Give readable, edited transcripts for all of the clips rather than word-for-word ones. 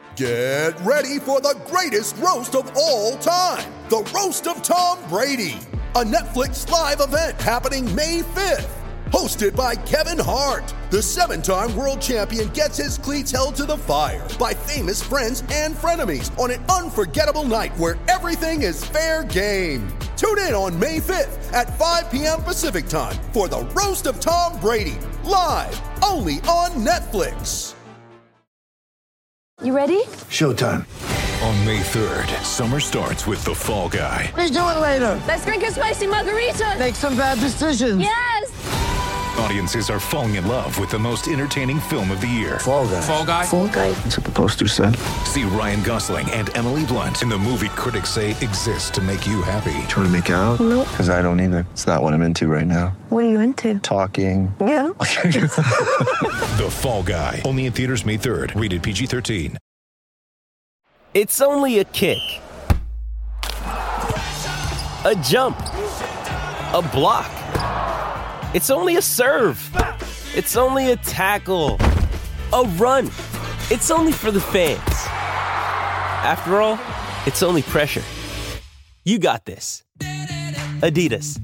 Get ready for the greatest roast of all time, the Roast of Tom Brady, a Netflix live event happening May 5th. Hosted by Kevin Hart, the 7-time world champion gets his cleats held to the fire by famous friends and frenemies on an unforgettable night where everything is fair game. Tune in on May 5th at 5 p.m. Pacific time for the Roast of Tom Brady, live only on Netflix. You ready? Showtime. On May 3rd, summer starts with The Fall Guy. Let's do it later. Let's drink a spicy margarita. Make some bad decisions. Yes! Audiences are falling in love with the most entertaining film of the year. Fall Guy. Fall Guy? Fall guy. That's what the poster said. See Ryan Gosling and Emily Blunt in the movie critics say exists to make you happy. Trying to make it out? Nope. Because I don't either. It's not what I'm into right now. What are you into? Talking. Yeah. The Fall Guy. Only in theaters May 3rd. Rated PG-13. It's only a kick, a jump, a block. It's only a serve. It's only a tackle, a run. It's only for the fans. After all, it's only pressure. You got this. Adidas.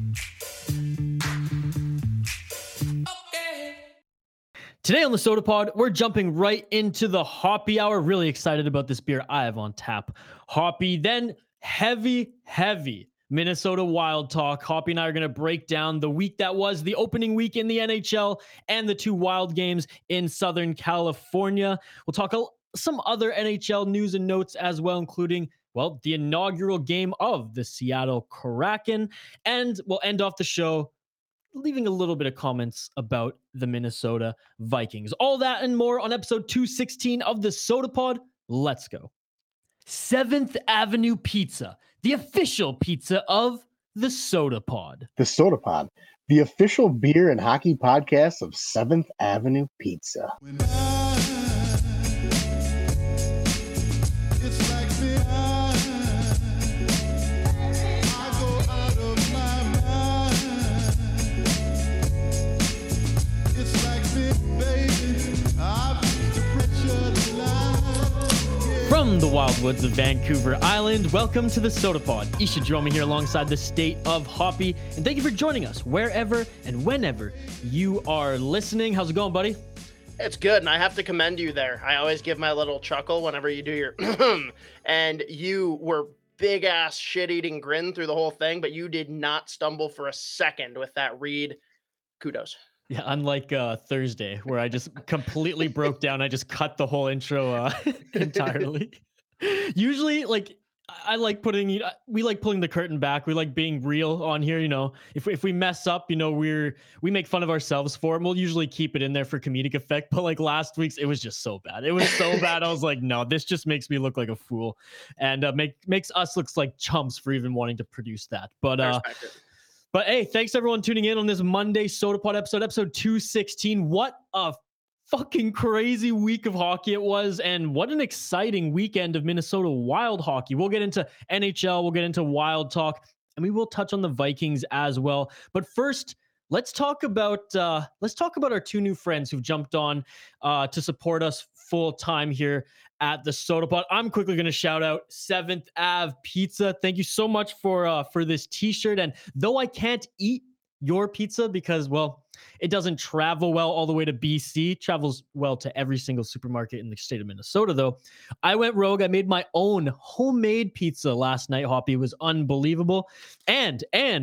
Today on the Soda Pod, we're jumping right into the Hoppy Hour. Really excited about this beer I have on tap. Hoppy, then heavy Minnesota Wild talk. Hoppy and I are going to break down the week that was, the opening week in the NHL, and the 2 Wild games in Southern California. We'll talk some other NHL news and notes as well, including, well, the inaugural game of the Seattle Kraken. And we'll end off the show leaving a little bit of comments about the Minnesota Vikings. All that and more on episode 216 of the Soda Pod. Let's go. 7th Avenue Pizza, the official pizza of the Soda Pod. The Soda Pod, the official beer and hockey podcast of 7th Avenue Pizza. From the wild woods of Vancouver Island, welcome to the Soda Pod. Isha Jerome here alongside the state of Hoppy, and thank you for joining us wherever and whenever you are listening. How's it going, buddy? It's good, and I have to commend you there. I always give my little chuckle whenever you do your and you were big-ass shit-eating grin through the whole thing, but you did not stumble for a second with that read. Kudos. Yeah, unlike Thursday, where I just completely broke down. I just cut the whole intro entirely. Usually, like, I like putting, we like pulling the curtain back. We like being real on here. You know, if we mess up, you know, we make fun of ourselves for it. And we'll usually keep it in there for comedic effect. But like last week's, it was just so bad. It was so bad. I was like, no, this just makes me look like a fool, and makes us looks like chumps for even wanting to produce that. But hey, thanks everyone tuning in on this Monday Soda Pod episode 216. What a fucking crazy week of hockey it was, and what an exciting weekend of Minnesota Wild hockey. We'll get into NHL, we'll get into Wild talk, and we will touch on the Vikings as well. But first, let's talk about our 2 new friends who've jumped on to support us full time here at the Soda Pod. I'm quickly going to shout out 7th Ave Pizza. Thank you so much for this t-shirt. And though I can't eat your pizza because, well, it doesn't travel well all the way to BC, it travels well to every single supermarket in the state of Minnesota, though, I went rogue. I made my own homemade pizza last night, Hoppy. It was unbelievable. And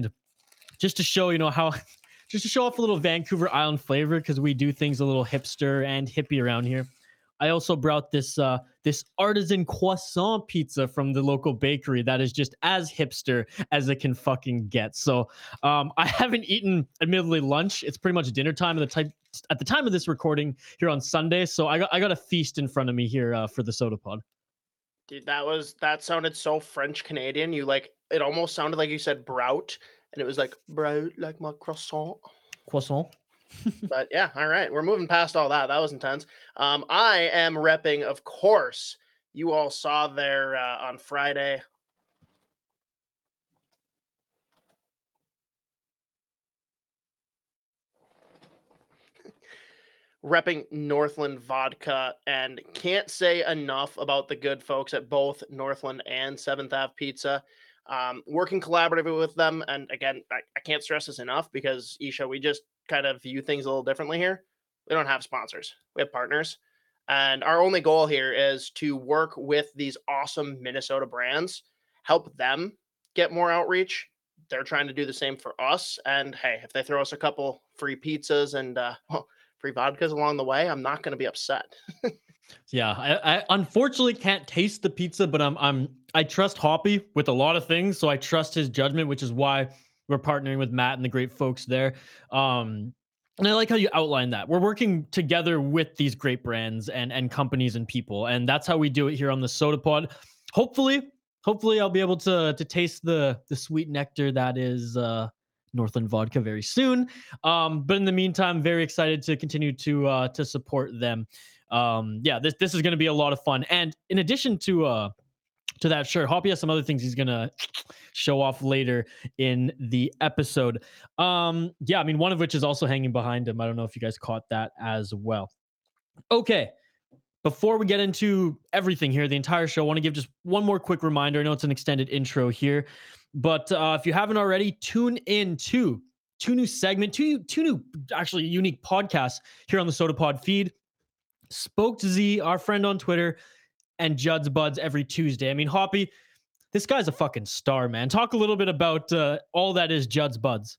just to show, you know, how... Just to show off a little Vancouver Island flavor, because we do things a little hipster and hippie around here, I also brought this artisan croissant pizza from the local bakery that is just as hipster as it can fucking get. So I haven't eaten, admittedly, lunch. It's pretty much dinner time at the time of this recording here on Sunday. So I got a feast in front of me here for the Soda Pod. Dude, that sounded so French Canadian. It almost sounded like you said brout, and it was like brout like my croissant. Croissant. But yeah, all right. We're moving past all that. That was intense. I am repping, of course, you all saw there on Friday. repping Northland Vodka, and can't say enough about the good folks at both Northland and 7th Ave Pizza. Working collaboratively with them. And again, I can't stress this enough because, Isha, we just kind of view things a little differently here. We don't have sponsors. We have partners. And our only goal here is to work with these awesome Minnesota brands, help them get more outreach. They're trying to do the same for us. And hey, if they throw us a couple free pizzas and free vodkas along the way, I'm not going to be upset. Yeah, I unfortunately can't taste the pizza, but I trust Hoppy with a lot of things, so I trust his judgment, which is why we're partnering with Matt and the great folks there. And I like how you outlined that. We're working together with these great brands and companies and people, and that's how we do it here on the Soda Pod. Hopefully I'll be able to taste the sweet nectar that is Northland Vodka very soon. But in the meantime, very excited to continue to support them. This is going to be a lot of fun. And in addition to that, sure, Hoppy has some other things he's going to show off later in the episode. One of which is also hanging behind him. I don't know if you guys caught that as well. Okay. Before we get into everything here, the entire show, I want to give just one more quick reminder. I know it's an extended intro here, but if you haven't already, tune in to two new actually unique podcasts here on the Soda Pod feed. Spoke to Z, our friend on Twitter, and Judd's Buds every Tuesday. I mean, Hoppy, this guy's a fucking star, man. Talk a little bit about all that is Judd's Buds.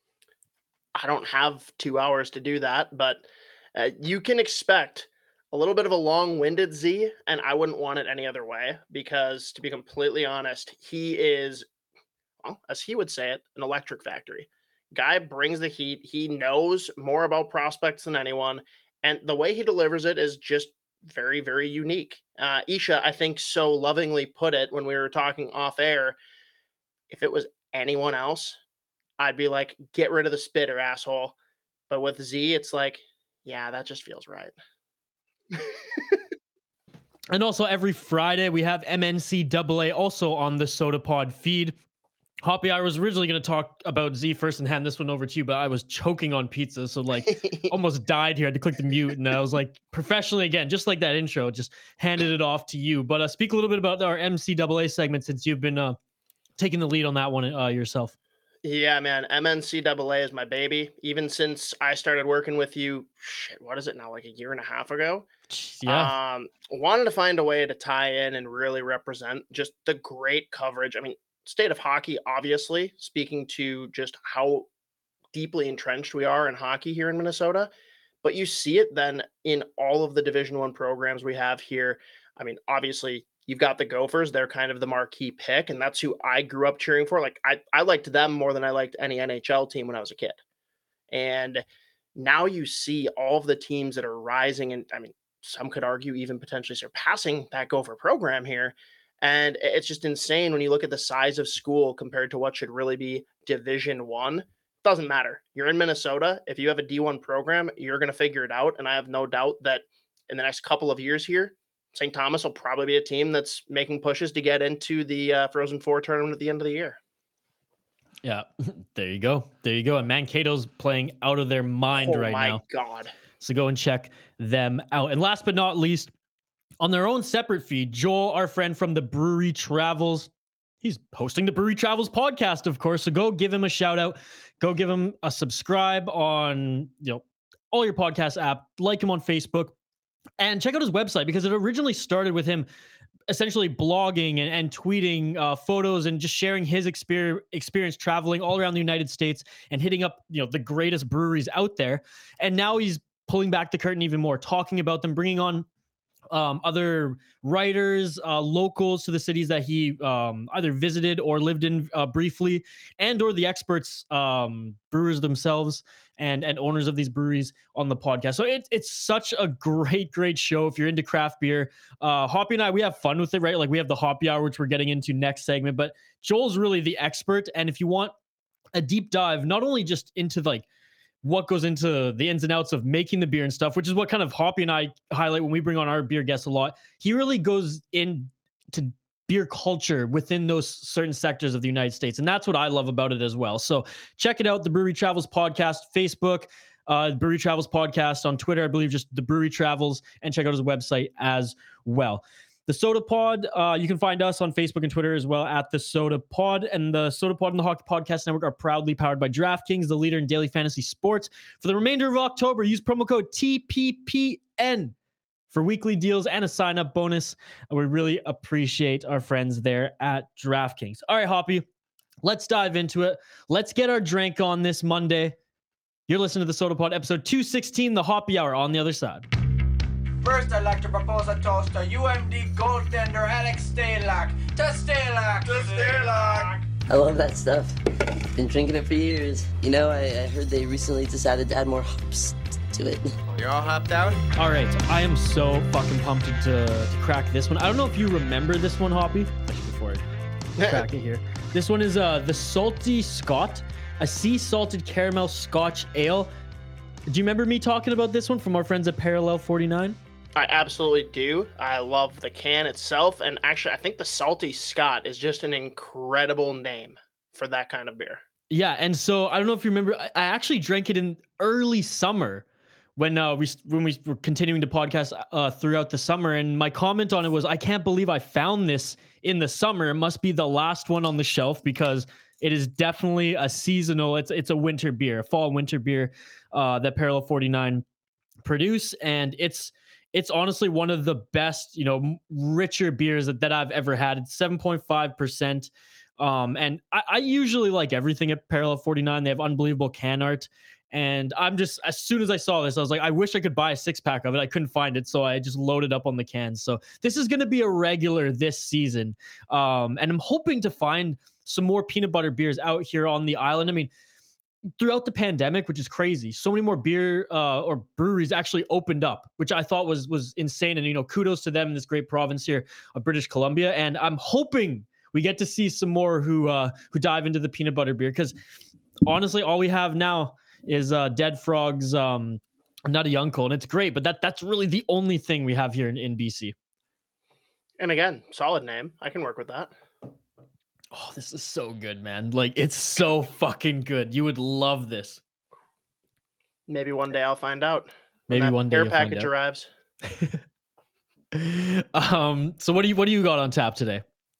I don't have 2 hours to do that, but you can expect a little bit of a long-winded Z, and I wouldn't want it any other way because, to be completely honest, he is, well, as he would say it, an electric factory. Guy brings the heat. He knows more about prospects than anyone. And the way he delivers it is just very, very unique. Isha, I think, so lovingly put it when we were talking off air. If it was anyone else, I'd be like, get rid of the spitter, asshole. But with Z, it's like, yeah, that just feels right. And also every Friday, we have MNCAA also on the Soda Pod feed. Hoppy, I was originally going to talk about Z first and hand this one over to you, but I was choking on pizza, so almost died here. I had to click the mute, and I was like, professionally again, just like that intro, just handed it off to you. But speak a little bit about our MCAA segment since you've been taking the lead on that one yourself. Yeah, man, MNCAA is my baby. Even since I started working with you, what is it now, like a year and a half ago? Yeah. Wanted to find a way to tie in and really represent just the great coverage. I mean, state of hockey, obviously, speaking to just how deeply entrenched we are in hockey here in Minnesota, but you see it then in all of the Division I programs we have here. I mean, obviously, you've got the Gophers. They're kind of the marquee pick, and that's who I grew up cheering for. Like, I liked them more than I liked any NHL team when I was a kid. And now you see all of the teams that are rising, and I mean, some could argue even potentially surpassing that Gopher program here. And it's just insane when you look at the size of school compared to what should really be Division I. Doesn't matter. You're in Minnesota. If you have a D1 program, you're going to figure it out. And I have no doubt that in the next couple of years here, St. Thomas will probably be a team that's making pushes to get into the Frozen Four tournament at the end of the year. Yeah, there you go. And Mankato's playing out of their mind right now. Oh my God. So go and check them out. And last but not least, on their own separate feed, Joel, our friend from the Brewery Travels, he's hosting the Brewery Travels podcast, of course. So go give him a shout out. Go give him a subscribe on, all your podcast app. Like him on Facebook and check out his website because it originally started with him essentially blogging and tweeting photos and just sharing his experience traveling all around the United States and hitting up, the greatest breweries out there. And now he's pulling back the curtain even more, talking about them, bringing on other writers, locals to the cities that he either visited or lived in briefly, and or the experts, brewers themselves and owners of these breweries on the podcast. So it's such a great show if you're into craft beer. Hoppy and I, we have fun with it, right? Like we have the Hoppy Hour, which we're getting into next segment, but Joel's really the expert. And if you want a deep dive, not only just into what goes into the ins and outs of making the beer and stuff, which is what kind of Hoppy and I highlight when we bring on our beer guests a lot. He really goes into beer culture within those certain sectors of the United States. And that's what I love about it as well. So check it out, the Brewery Travels podcast, Facebook, Brewery Travels podcast on Twitter. I believe just the Brewery Travels, and check out his website as well. The Soda Pod, you can find us on Facebook and Twitter as well at the Soda Pod. And the Soda Pod and the Hockey Podcast Network are proudly powered by DraftKings, the leader in daily fantasy sports. For the remainder of October, use promo code TPPN for weekly deals and a sign-up bonus. We really appreciate our friends there at DraftKings. All right, Hoppy, let's dive into it. Let's get our drink on this Monday. You're listening to the Soda Pod, episode 216, the Hoppy Hour. On the other side. First, I'd like to propose a toast to UMD goaltender Alex Stalock. To Stalock! To Stalock! I love that stuff. Been drinking it for years. You know, I heard they recently decided to add more hops to it. You're all hopped out? All right, I am so fucking pumped to crack this one. I don't know if you remember this one, Hoppy. Before I crack it here. This one is the Salty Scot, a sea salted caramel Scotch ale. Do you remember me talking about this one from our friends at Parallel 49? I absolutely do. I love the can itself. And actually, I think the Salty Scot is just an incredible name for that kind of beer. Yeah. And so I don't know if you remember, I actually drank it in early summer when we were continuing to podcast throughout the summer. And my comment on it was, I can't believe I found this in the summer. It must be the last one on the shelf because it is definitely a seasonal. It's a winter beer, a fall winter beer that Parallel 49 produce. And it's honestly one of the best, richer beers that I've ever had. It's 7.5%. And I usually like everything at Parallel 49. They have unbelievable can art. And I'm just, as soon as I saw this, I was like, I wish I could buy a 6-pack of it. I couldn't find it. So I just loaded up on the cans. So this is going to be a regular this season. And I'm hoping to find some more peanut butter beers out here on the island. I mean, throughout the pandemic, which is crazy, so many more beer or breweries actually opened up, which I thought was insane. And, kudos to them in this great province here of British Columbia. And I'm hoping we get to see some more who dive into the peanut butter beer. Because honestly, all we have now is Dead Frog's Nutty Uncle. And it's great, but that's really the only thing we have here in BC. And again, solid name. I can work with that. Oh, this is so good, man. Like, it's so fucking good. You would love this. Maybe one day I'll find out. Maybe one day care you'll package find out. arrives. So what do you got on tap today?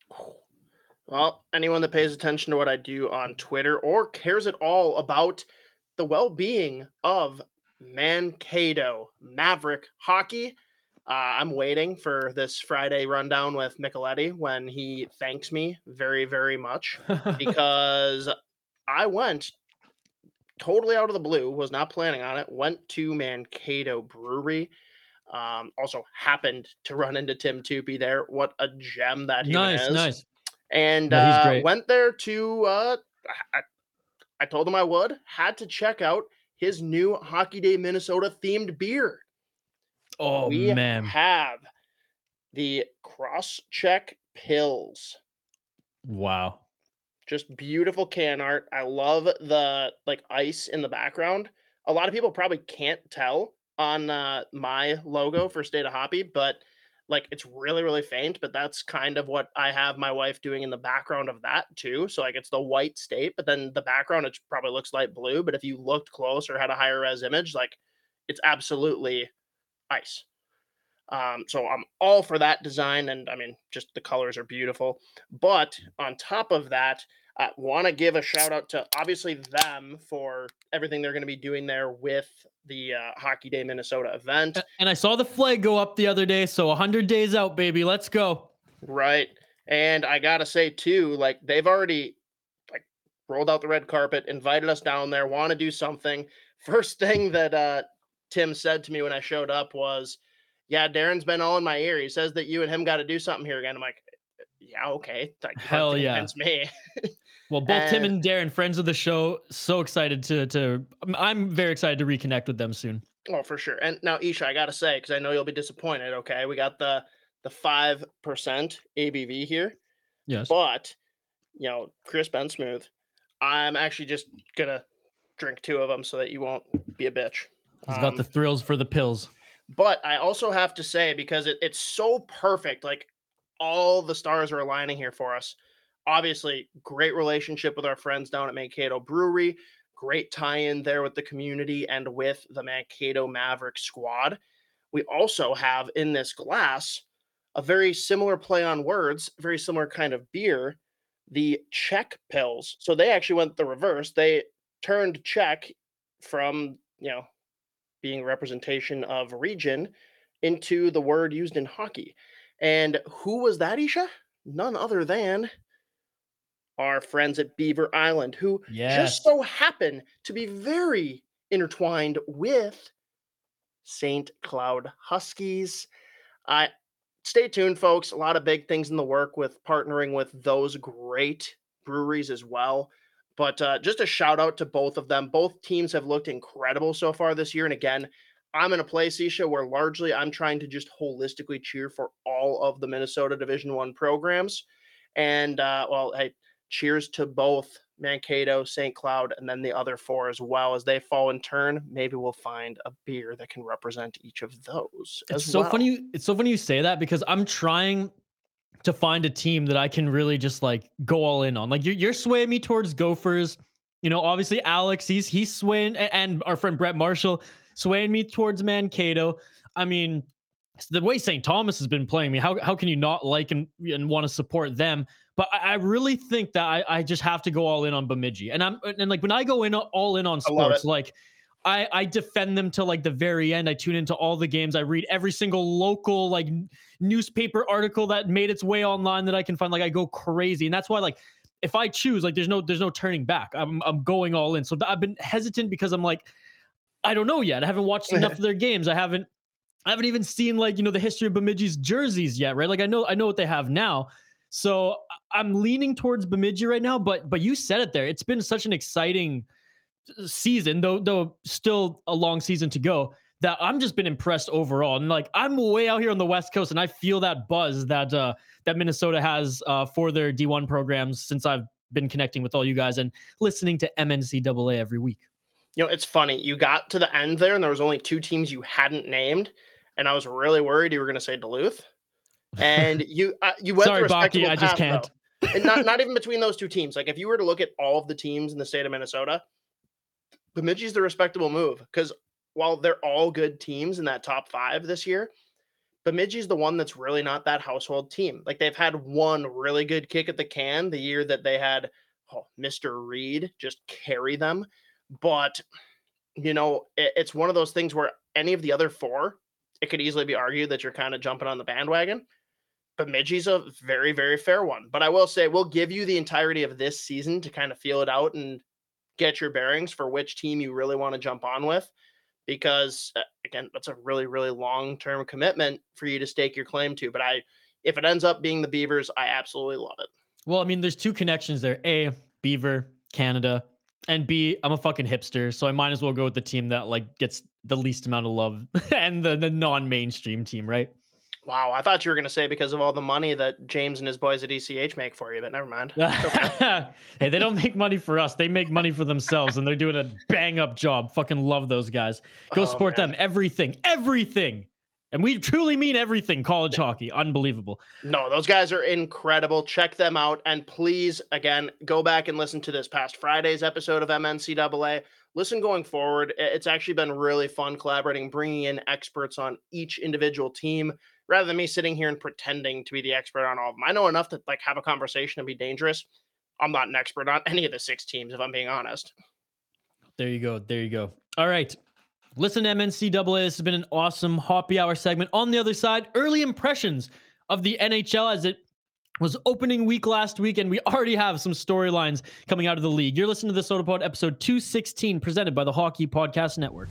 Well, anyone that pays attention to what I do on Twitter or cares at all about the well-being of Mankato Maverick hockey, I'm waiting for this Friday rundown with Micheletti when he thanks me very, very much because I went totally out of the blue, was not planning on it, went to Mankato Brewery. Also happened to run into Tim Toopy there. What a gem that he is. Nice. And went there to, I told him I would, had to check out his new Hockey Day Minnesota themed beer. Oh, we man. have the Cross-Check Pills. Wow. Just beautiful can art. I love the ice in the background. A lot of people probably can't tell on my logo for State of Hoppy, but it's really, really faint, but that's kind of what I have my wife doing in the background of that too. So it's the white state, but then the background, it probably looks light blue, but if you looked close or had a higher res image, it's absolutely ice. So I'm all for that design. And I mean, just the colors are beautiful, but on top of that, I want to give a shout out to obviously them for everything they're going to be doing there with the Hockey Day Minnesota event. And I saw the flag go up the other day. So 100 days out, baby. Let's go. Right. And I got to say too, they've already rolled out the red carpet, invited us down there, want to do something. First thing that Tim said to me when I showed up was, yeah, Darren's been all in my ear. He says that you and him got to do something here again. I'm like, yeah, okay. Hell yeah. Convince me. Well, both Tim and Darren, friends of the show, so excited I'm very excited to reconnect with them soon. Oh, for sure. And now, Isha, I got to say, because I know you'll be disappointed, okay? We got the 5% ABV here. Yes. But, crisp and smooth. I'm actually just going to drink 2 of them so that you won't be a bitch. He's got the thrills for the pills. But I also have to say, because it's so perfect, all the stars are aligning here for us. Obviously, great relationship with our friends down at Mankato Brewery. Great tie-in there with the community and with the Mankato Maverick squad. We also have in this glass a very similar play on words, very similar kind of beer, the Czech Pils. So they actually went the reverse. They turned Czech from, being representation of region into the word used in hockey. And who was that, Isha? None other than our friends at Beaver Island, who just so happen to be very intertwined with St. Cloud Huskies. Stay tuned, folks. A lot of big things in the work with partnering with those great breweries as well. But just a shout out to both of them. Both teams have looked incredible so far this year. And again, I'm in a place, Isha, where largely I'm trying to just holistically cheer for all of the Minnesota Division I programs. And, hey, cheers to both Mankato, St. Cloud, and then the other four as well. As they fall in turn, maybe we'll find a beer that can represent each of those. It's so funny. It's so funny you say that, because I'm trying to find a team that I can really just like go all in on. Like you're swaying me towards Gophers. Obviously Alex, he's swaying, and our friend Brett Marshall swaying me towards Mankato. I mean, the way St. Thomas has been playing me, how can you not like and want to support them? But I really think that I just have to go all in on Bemidji. And like when I go all in on sports, like I defend them to like the very end. I tune into all the games. I read every single local like newspaper article that made its way online that I can find. Like I go crazy. And that's why, like, if I choose, like there's no turning back. I'm going all in. So I've been hesitant because I'm like, I don't know yet. I haven't watched enough of their games. I haven't even seen like, the history of Bemidji's jerseys yet, right? Like I know what they have now. So I'm leaning towards Bemidji right now, but you said it there. It's been such an exciting season, though still a long season to go, that I'm just been impressed overall. And like, I'm way out here on the West Coast and I feel that buzz that Minnesota has for their D1 programs since I've been connecting with all you guys and listening to MNCAA every week. It's funny. You got to the end there and there was only two teams you hadn't named. And I was really worried you were going to say Duluth. And you went Sorry, the respectable Baki, I just can't. Though. And not even between those two teams. Like if you were to look at all of the teams in the state of Minnesota, Bemidji's the respectable move, because while they're all good teams in that top 5 this year, Bemidji's the one that's really not that household team. Like they've had one really good kick at the can the year that they had Mr. Reed just carry them. But, it's one of those things where any of the other 4, it could easily be argued that you're kind of jumping on the bandwagon. Bemidji's a very, very fair one. But I will say we'll give you the entirety of this season to kind of feel it out and get your bearings for which team you really want to jump on with. Because, again, that's a really, really long-term commitment for you to stake your claim to. But if it ends up being the Beavers, I absolutely love it. Well, I mean, there's 2 connections there. A, Beaver, Canada. And B, I'm a fucking hipster, so I might as well go with the team that like gets the least amount of love and the non-mainstream team, right? Wow, I thought you were going to say because of all the money that James and his boys at ECH make for you, but never mind. Okay. Hey, they don't make money for us. They make money for themselves, and they're doing a bang-up job. Fucking love those guys. Go support them. Everything. And we truly mean everything, college hockey. Unbelievable. No, those guys are incredible. Check them out. And please, again, go back and listen to this past Friday's episode of MNCAA. Listen going forward. It's actually been really fun collaborating, bringing in experts on each individual team, rather than me sitting here and pretending to be the expert on all of them. I know enough to like have a conversation and be dangerous. I'm not an expert on any of the 6 teams, if I'm being honest. There you go. All right. Listen to MNCAA. This has been an awesome Hoppy Hour segment. On the other side, early impressions of the NHL as it was opening week last week, and we already have some storylines coming out of the league. You're listening to the SodaPod episode 216, presented by the Hockey Podcast Network.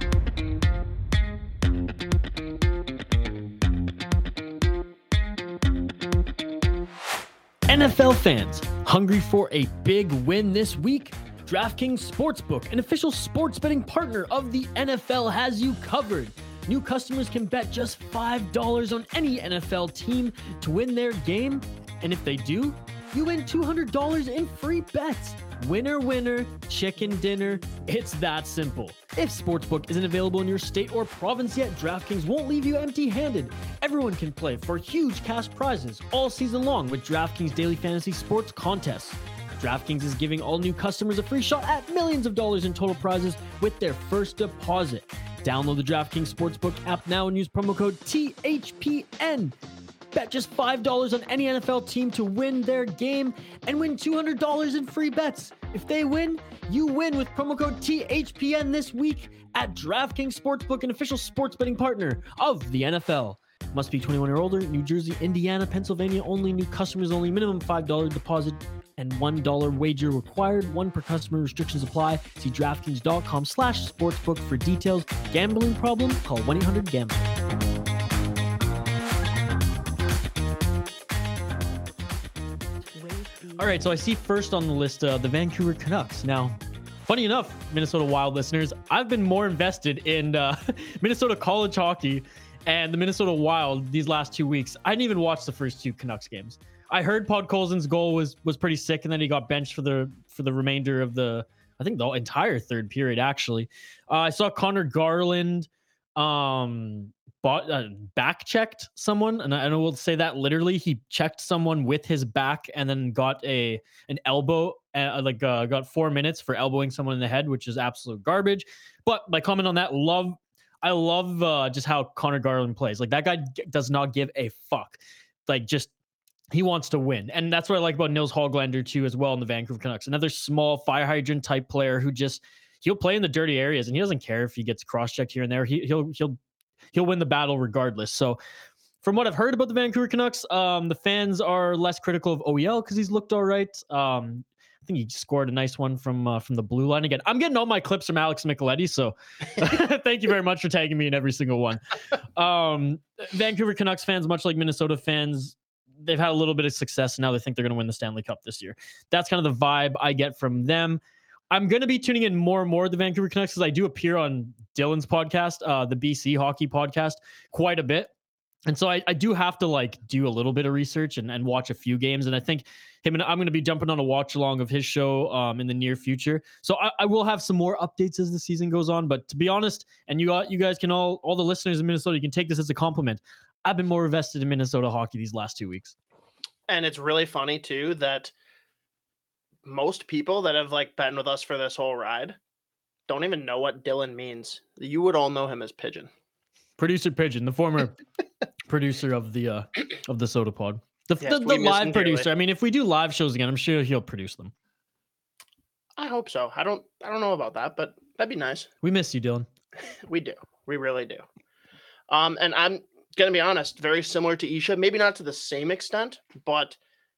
NFL fans, hungry for a big win this week? DraftKings Sportsbook, an official sports betting partner of the NFL, has you covered. New customers can bet just $5 on any NFL team to win their game. And if they do, you win $200 in free bets. Winner, winner, chicken dinner. It's that simple. If Sportsbook isn't available in your state or province yet, DraftKings won't leave you empty-handed. Everyone can play for huge cash prizes all season long with DraftKings Daily Fantasy Sports Contests. DraftKings is giving all new customers a free shot at millions of dollars in total prizes with their first deposit. Download the DraftKings Sportsbook app now and use promo code THPN. Bet just $5 on any NFL team to win their game and win $200 in free bets. If they win, you win with promo code THPN this week at DraftKings Sportsbook, an official sports betting partner of the NFL. Must be 21 or older. New Jersey, Indiana, Pennsylvania only. New customers only. Minimum $5 deposit and $1 wager required. One per customer. Restrictions apply. See DraftKings.com/sportsbook for details. Gambling problem? Call 1-800-GAMBLER. All right, so I see first on the list the Vancouver Canucks. Now, funny enough, Minnesota Wild listeners, I've been more invested in Minnesota college hockey and the Minnesota Wild these last 2 weeks. I didn't even watch the first two Canucks games. I heard Podkolzin's goal was pretty sick, and then he got benched for the remainder of the entire third period. Actually, I saw Connor Garland back checked someone, and I will say that literally. He checked someone with his back and then got an elbow, got 4 minutes for elbowing someone in the head, which is absolute garbage. But my comment on that, I love just how Connor Garland plays. Like, that guy does not give a fuck. Like, just he wants to win. And that's what I like about Nils Höglander too as well in the Vancouver Canucks. Another small fire hydrant type player who he'll play in the dirty areas and he doesn't care if he gets cross-checked here and there. He'll win the battle regardless. So from what I've heard about the Vancouver Canucks, the fans are less critical of OEL because he's looked all right. I think he scored a nice one from the blue line again. I'm getting all my clips from Alex Micheletti, so thank you very much for tagging me in every single one. Vancouver Canucks fans, much like Minnesota fans, they've had a little bit of success, and now they think they're going to win the Stanley Cup this year. That's kind of the vibe I get from them. I'm going to be tuning in more and more to the Vancouver Canucks because I do appear on Dylan's podcast, the BC Hockey Podcast, quite a bit. And so I do have to do a little bit of research and watch a few games. And I think I'm going to be jumping on a watch along of his show in the near future. So I will have some more updates as the season goes on. But to be honest, and you guys can all the listeners in Minnesota, you can take this as a compliment. I've been more invested in Minnesota hockey these last 2 weeks. And it's really funny too that most people that have been with us for this whole ride don't even know what Dylan means. You would all know him as Pigeon. Producer Pigeon, the former producer of the Soda Pod. The live producer. Dearly. I mean, if we do live shows again, I'm sure he'll produce them. I hope so. I don't know about that, but that'd be nice. We miss you, Dylan. We do. We really do. And I'm gonna be honest, very similar to Isha, maybe not to the same extent, but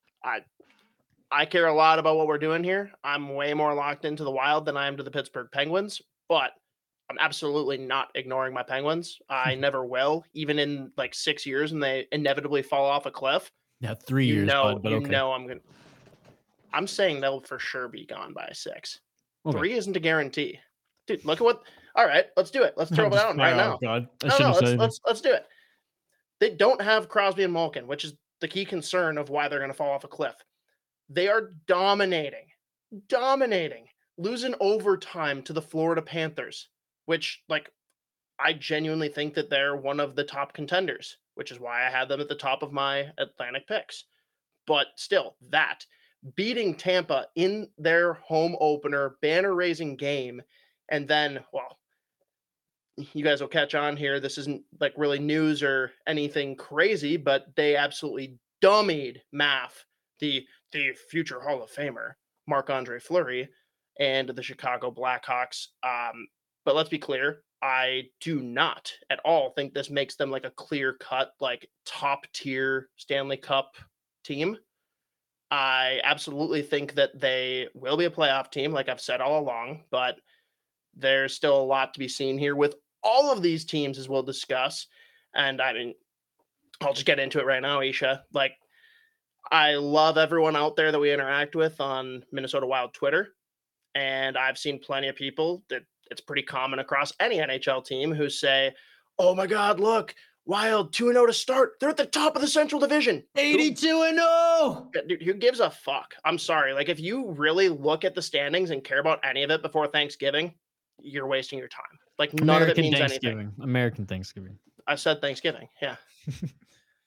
I care a lot about what we're doing here. I'm way more locked into the Wild than I am to the Pittsburgh Penguins, but I'm absolutely not ignoring my Penguins. I never will, even in 6 years and they inevitably fall off a cliff. Yeah, 3 years. But okay. I'm saying they'll for sure be gone by 6. Okay. 3 isn't a guarantee. Dude, look at what. All right, let's do it. Let's throw it down right now. God. Let's do it. They don't have Crosby and Malkin, which is the key concern of why they're going to fall off a cliff. They are dominating, losing overtime to the Florida Panthers, which I genuinely think that they're one of the top contenders, which is why I had them at the top of my Atlantic picks. But still, that beating Tampa in their home opener, banner-raising game, and then, well, you guys will catch on here. This isn't really news or anything crazy, but they absolutely dummied Maff, the future Hall of Famer, Marc-Andre Fleury, and the Chicago Blackhawks. But let's be clear, I do not at all think this makes them a clear-cut, top-tier Stanley Cup team. I absolutely think that they will be a playoff team, like I've said all along, but there's still a lot to be seen here with all of these teams, as we'll discuss. And I mean, I'll just get into it right now, Isha. I love everyone out there that we interact with on Minnesota Wild Twitter. And I've seen plenty of people that it's pretty common across any NHL team who say, oh my God, look, Wild 2-0 to start. They're at the top of the Central Division. 82-0. Dude, who gives a fuck? I'm sorry. If you really look at the standings and care about any of it before Thanksgiving, you're wasting your time. None of it means anything. American Thanksgiving. I said Thanksgiving. Yeah.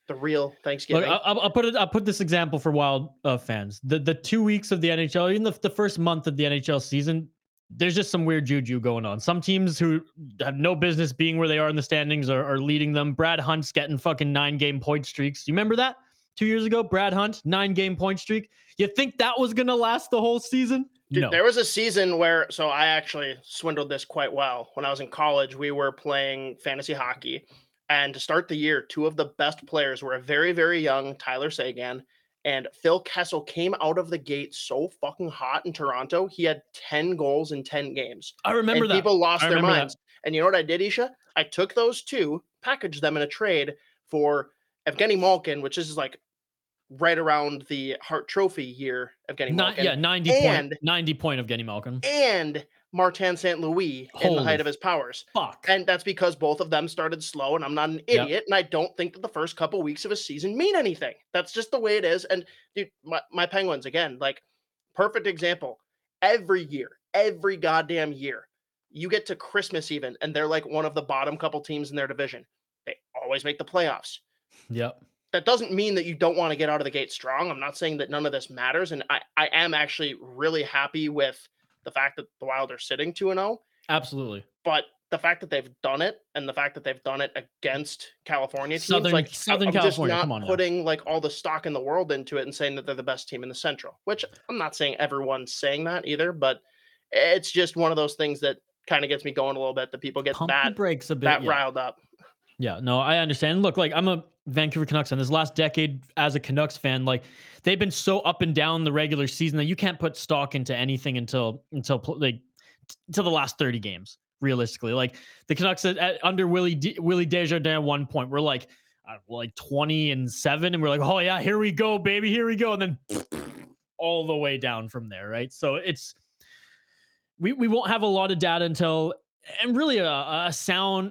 The real Thanksgiving. Look, I'll put this example for Wild fans. The 2 weeks of the NHL, even the first month of the NHL season, there's just some weird juju going on. Some teams who have no business being where they are in the standings are leading them. Brad Hunt's getting fucking 9-game point streaks. You remember that 2 years ago? Brad Hunt, 9-game point streak. You think that was going to last the whole season? Dude, no. There was a season where, so I actually swindled this quite well. When I was in college, we were playing fantasy hockey. And to start the year, two of the best players were a very, very young Tyler Seguin and Phil Kessel came out of the gate so fucking hot in Toronto. He had 10 goals in 10 games. I remember that. People lost their minds. And you know what I did, Isha? I took those two, packaged them in a trade for Evgeny Malkin, which is like right around the Hart Trophy year, Evgeny Malkin. Yeah, 90 point of Evgeny Malkin. And Martin St. Louis in the height of his powers. Fuck. And that's because both of them started slow, and I'm not an idiot, and I don't think that the first couple weeks of a season mean anything. That's just the way it is. And dude, my Penguins, again, like, perfect example. Every year, every goddamn year, you get to Christmas even, and they're like one of the bottom couple teams in their division. They always make the playoffs. Yep. That doesn't mean that you don't want to get out of the gate strong. I'm not saying that none of this matters, and I am actually really happy with the fact that the Wild are sitting 2-0. Absolutely. But the fact that they've done it, and the fact that they've done it against California teams, Southern I'm California. just not putting like all the stock in the world into it and saying that they're the best team in the Central, which I'm not saying everyone's saying that either, but it's just one of those things that kind of gets me going a little bit, that people get breaks a bit, riled up. Yeah, no, I understand. Look, like, I'm a Vancouver Canucks fan. This last decade as a Canucks fan, like, they've been so up and down the regular season that you can't put stock into anything until the last 30 games, realistically. Like, the Canucks under Willie Desjardins at one point, we're like 20-7, and we're like, oh yeah, here we go, baby, here we go, and then all the way down from there, right? So it's we won't have a lot of data until, and really a sound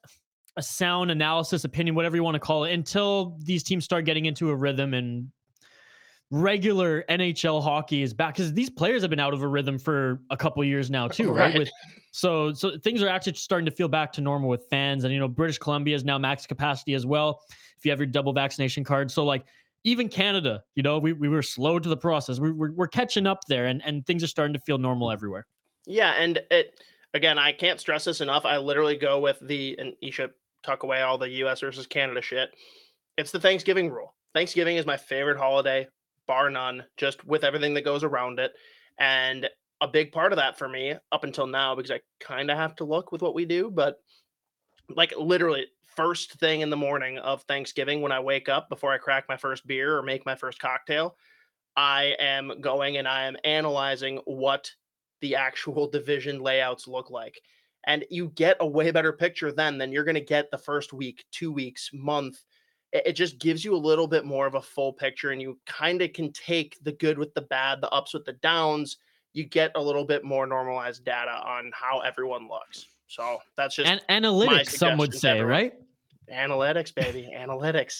analysis, opinion, whatever you want to call it, until these teams start getting into a rhythm and regular NHL hockey is back, because these players have been out of a rhythm for a couple of years now too, right? So things are actually starting to feel back to normal with fans, and British Columbia is now max capacity as well if you have your double vaccination card. So like, even Canada, we were slow to the process. We're catching up there, and things are starting to feel normal everywhere. Yeah, and again, I can't stress this enough. I literally go with and you should tuck away all the US versus Canada shit. It's the Thanksgiving rule. Thanksgiving is my favorite holiday, bar none, just with everything that goes around it. And a big part of that for me up until now, because I kind of have to look with what we do, but like literally first thing in the morning of Thanksgiving, when I wake up, before I crack my first beer or make my first cocktail, I am going and I am analyzing what the actual division layouts look like. And you get a way better picture then than you're going to get the first week, 2 weeks, month. It just gives you a little bit more of a full picture, and you kind of can take the good with the bad, the ups with the downs. You get a little bit more normalized data on how everyone looks. So that's just analytics, some would say, right? Analytics, baby. Analytics.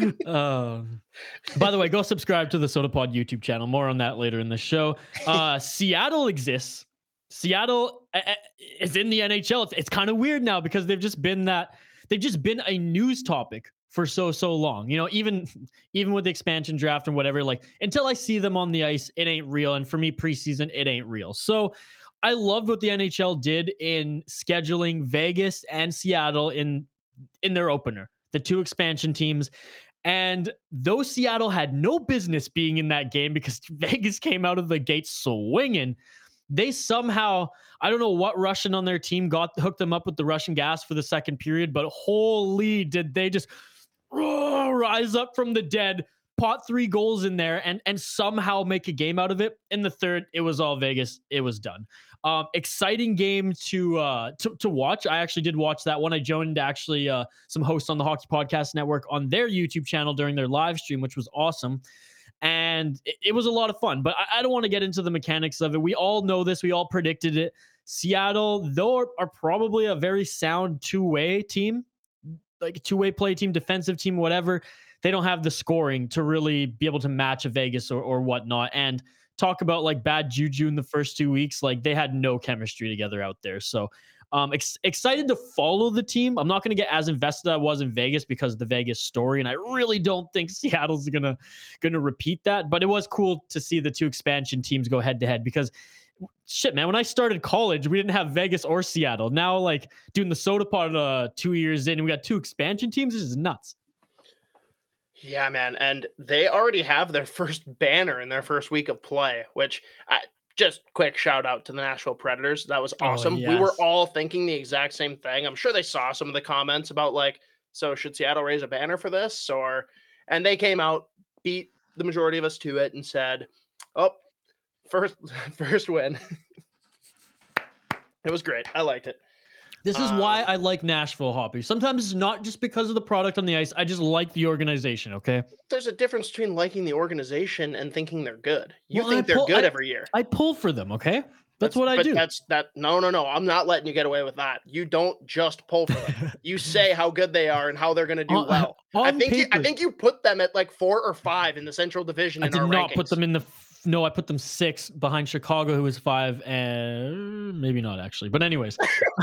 By the way, go subscribe to the SodaPod YouTube channel. More on that later in the show. Seattle exists. Seattle is in the NHL. It's kind of weird now, because they've just been a news topic for so long. Even with the expansion draft and whatever, like, until I see them on the ice, it ain't real. And for me, preseason, it ain't real. So I loved what the NHL did in scheduling Vegas and Seattle in their opener, the two expansion teams. And though Seattle had no business being in that game, because Vegas came out of the gate swinging, they somehow, I don't know what Russian on their team hooked them up with the Russian gas for the second period, but holy, did they just rise up from the dead, pot 3 goals in there, and somehow make a game out of it. In the third, it was all Vegas. It was done. Exciting game to watch. I actually did watch that one. I joined actually some hosts on the Hockey Podcast Network on their YouTube channel during their live stream, which was awesome. And it was a lot of fun, but I don't want to get into the mechanics of it. We all know this. We all predicted it. Seattle, though, are probably a very sound two-way team, like a two-way play team, defensive team, whatever. They don't have the scoring to really be able to match a Vegas or whatnot. And talk about like bad juju in the first 2 weeks. Like, they had no chemistry together out there. So Excited to follow the team. I'm not going to get as invested as I was in Vegas because of the Vegas story, and I really don't think Seattle's gonna repeat that. But it was cool to see the two expansion teams go head to head because shit, man, when I started college, we didn't have Vegas or Seattle. Now, like doing the Soda Pod 2 years in, we got two expansion teams. This is nuts. Yeah, man, and they already have their first banner in their first week of play, which just quick shout out to the Nashville Predators. That was awesome. yes. We were all thinking the exact same thing. I'm sure they saw some of the comments about like, so should Seattle raise a banner for this? And they came out, beat the majority of us to it and said, oh, first win. It was great. I liked it. This is why I like Nashville hockey. Sometimes it's not just because of the product on the ice. I just like the organization, okay? There's a difference between liking the organization and thinking they're good. You Well, think they're good every year. I pull for them, okay? That's what I do. No. I'm not letting you get away with that. You don't just pull for them. You say how good they are and how they're going to do well. I think you put them at like 4 or 5 in the Central Division. I did not put them in the. No, I put them 6 behind Chicago, who was 5, and maybe not actually. But anyways,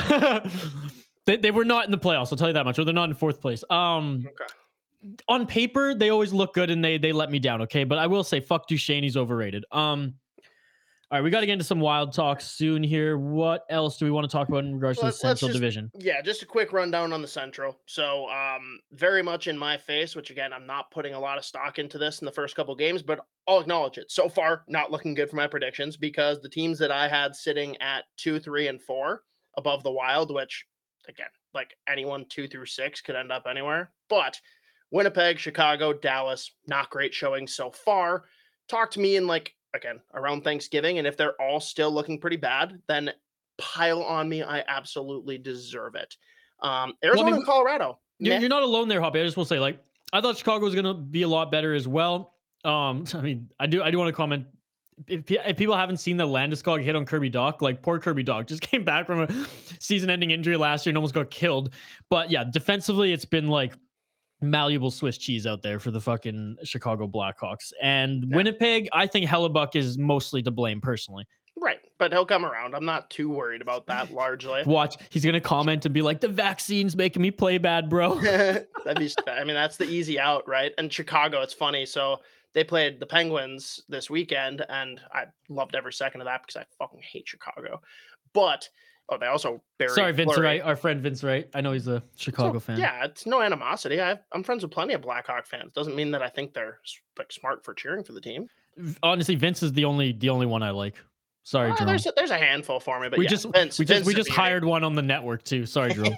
they were not in the playoffs. I'll tell you that much. Or they're not in 4th place. Okay. On paper, they always look good, and they let me down. Okay, but I will say, fuck Duchesne, he's overrated. All right, we got to get into some Wild talk soon here. What else do we want to talk about in regards to the Central Division? Yeah, just a quick rundown on the Central. So, very much in my face, which again, I'm not putting a lot of stock into this in the first couple games, but I'll acknowledge it. So far, not looking good for my predictions because the teams that I had sitting at 2, 3, and 4 above the Wild, which again, like anyone 2 through 6 could end up anywhere, but Winnipeg, Chicago, Dallas, not great showing so far. Talk to me in like, again, around Thanksgiving, and if they're all still looking pretty bad, then pile on me. I absolutely deserve it. Arizona and Colorado. You're not alone there, Hoppy. I just will say, like, I thought Chicago was going to be a lot better as well. I mean, I do want to comment. If people haven't seen the Landeskog hit on Kirby Dach, like poor Kirby Dach just came back from a season-ending injury last year and almost got killed. But yeah, defensively, it's been like malleable Swiss cheese out there for the fucking Chicago Blackhawks. And Winnipeg, I think Hellebuck is mostly to blame personally. Right, but he'll come around. I'm not too worried about that largely. Watch, he's going to comment and be like, the vaccine's making me play bad, bro. I mean, that's the easy out, right? And Chicago, it's funny. So they played the Penguins this weekend, and I loved every second of that because I fucking hate Chicago. But they also buried. Sorry, Vince Fleury. Wright, our friend Vince Wright. I know he's a Chicago fan. Yeah, it's no animosity. I'm friends with plenty of Blackhawk fans. Doesn't mean that I think they're like smart for cheering for the team. Honestly, Vince is the only one I like. Sorry, Jerome. There's a handful for me, but we yeah, just hired one on the network too. Sorry, Jerome.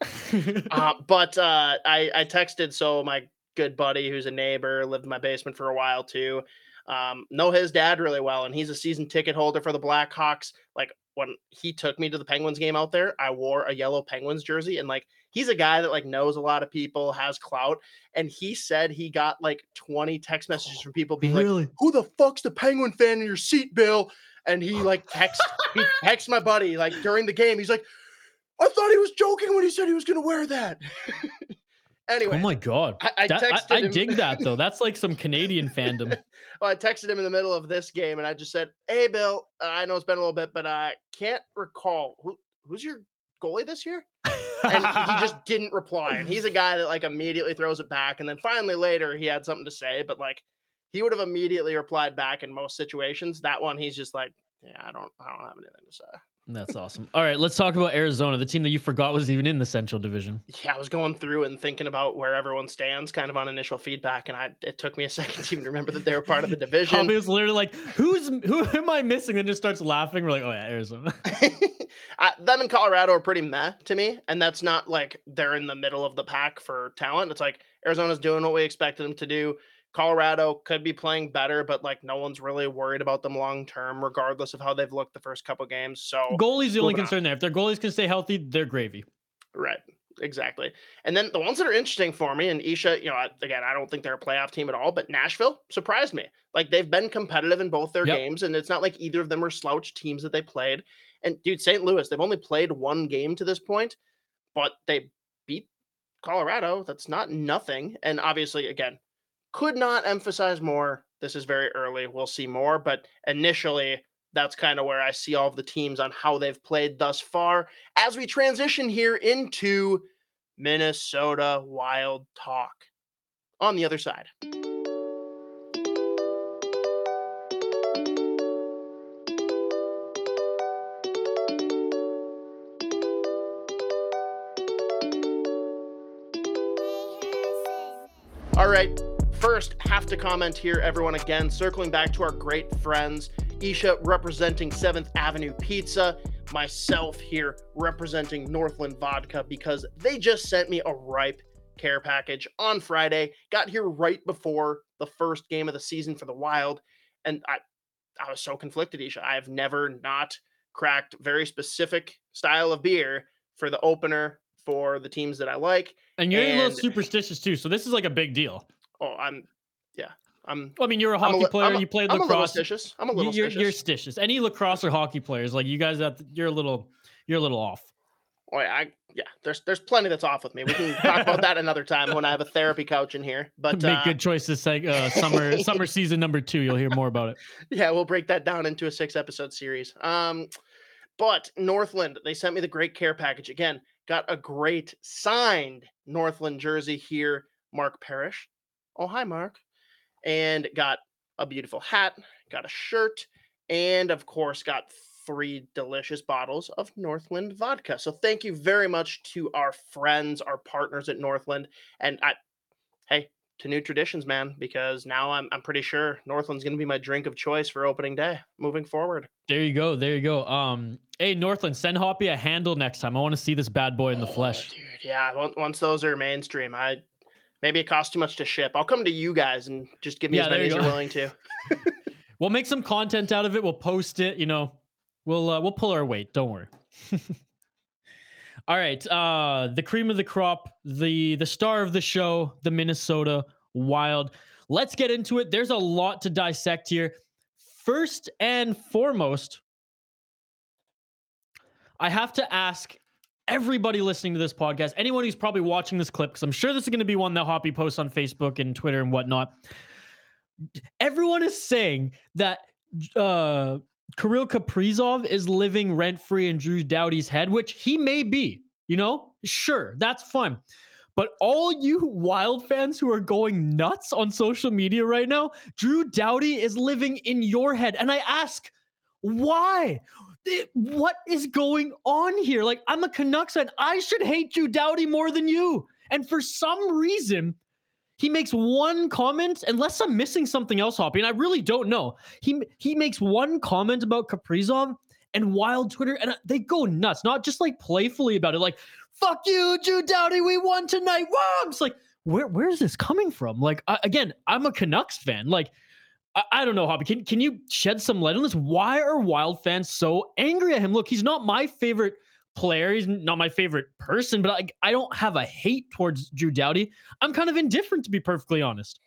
But I texted my good buddy who's a neighbor, lived in my basement for a while too. Know his dad really well, and he's a season ticket holder for the Blackhawks. Like when he took me to the Penguins game out there, I wore a yellow Penguins jersey, and like he's a guy that like knows a lot of people, has clout, and he said he got like 20 text messages from people being like, "Who the fuck's the Penguin fan in your seat, Bill?" And he like texted my buddy like during the game. He's like, "I thought he was joking when he said he was going to wear that." Anyway, oh my god, I dig that though. That's like some Canadian fandom. Well, I texted him in the middle of this game, and I just said, "Hey, Bill, I know it's been a little bit, but I can't recall who's your goalie this year." And he just didn't reply. And he's a guy that like immediately throws it back, and then finally later he had something to say, but like he would have immediately replied back in most situations. That one, he's just like, "Yeah, I don't have anything to say." That's awesome. All right, let's talk about Arizona, the team that you forgot was even in the Central Division. Yeah, I was going through and thinking about where everyone stands kind of on initial feedback, and it took me a second to even remember that they were part of the division. Tommy was literally like, who am I missing? And just starts laughing. We're like, oh yeah, Arizona. Them and Colorado are pretty meh to me, and that's not like they're in the middle of the pack for talent. It's like Arizona's doing what we expected them to do. Colorado could be playing better, but like no one's really worried about them long term, regardless of how they've looked the first couple games. So goalie's the only concern there. If their goalies can stay healthy, they're gravy. Right. Exactly. And then the ones that are interesting for me, and Isha, again, I don't think they're a playoff team at all, but Nashville surprised me. Like they've been competitive in both their games, and it's not like either of them are slouch teams that they played. And dude, St. Louis, they've only played one game to this point, but they beat Colorado. That's not nothing. And obviously, again, could not emphasize more. This is very early. We'll see more, but initially that's kind of where I see all of the teams on how they've played thus far as we transition here into Minnesota Wild talk on the other side. All right, first, have to comment here, everyone, again, circling back to our great friends, Isha representing 7th Avenue Pizza, myself here representing Northland Vodka, because they just sent me a ripe care package on Friday, got here right before the first game of the season for the Wild, and I was so conflicted, Isha. I have never not cracked very specific style of beer for the opener for the teams that I like. And you're a little superstitious too, so this is like a big deal. Oh, I mean, you're a hockey player. You played lacrosse. I'm a little stitious. You're stitious. Any lacrosse or hockey players, like you guys, you're a little off. Oh, there's plenty that's off with me. We can talk about that another time when I have a therapy couch in here. But make good choices. Summer season number 2. You'll hear more about it. Yeah, we'll break that down into a 6-episode series. But Northland, they sent me the great care package again. Got a great signed Northland jersey here, Mark Parrish. Oh, hi, Mark. And got a beautiful hat, got a shirt, and of course got 3 delicious bottles of Northland vodka. So thank you very much to our friends, our partners at Northland. And hey, to new traditions, man, because now I'm pretty sure Northland's going to be my drink of choice for opening day moving forward. There you go. Hey, Northland, send Hoppy a handle next time. I want to see this bad boy in the flesh. Dude, yeah, once those are mainstream, maybe it costs too much to ship. I'll come to you guys and just give me as many as you're willing to. We'll make some content out of it. We'll post it. We'll pull our weight. Don't worry. All right. The cream of the crop, the star of the show, the Minnesota Wild. Let's get into it. There's a lot to dissect here. First and foremost, I have to ask everybody listening to this podcast, anyone who's probably watching this clip, because I'm sure this is going to be one that Hoppy posts on Facebook and Twitter and whatnot. Everyone is saying that Kirill Kaprizov is living rent-free in Drew Doughty's head, which he may be, sure, that's fine. But all you Wild fans who are going nuts on social media right now, Drew Doughty is living in your head. And I ask, why? What is going on here? Like, I'm a Canucks fan. I should hate Drew Doughty more than you. And for some reason, he makes one comment, unless I'm missing something else, Hoppy, and I really don't know. He makes one comment about Kaprizov, and Wild Twitter, and they go nuts. Not just like playfully about it, like, fuck you, Drew Doughty, we won tonight. Whoa! It's like, where's this coming from? Like, again, I'm a Canucks fan. Like, I don't know, Hoppy. Can you shed some light on this? Why are Wild fans so angry at him? Look, he's not my favorite player. He's not my favorite person, but I don't have a hate towards Drew Doughty. I'm kind of indifferent, to be perfectly honest.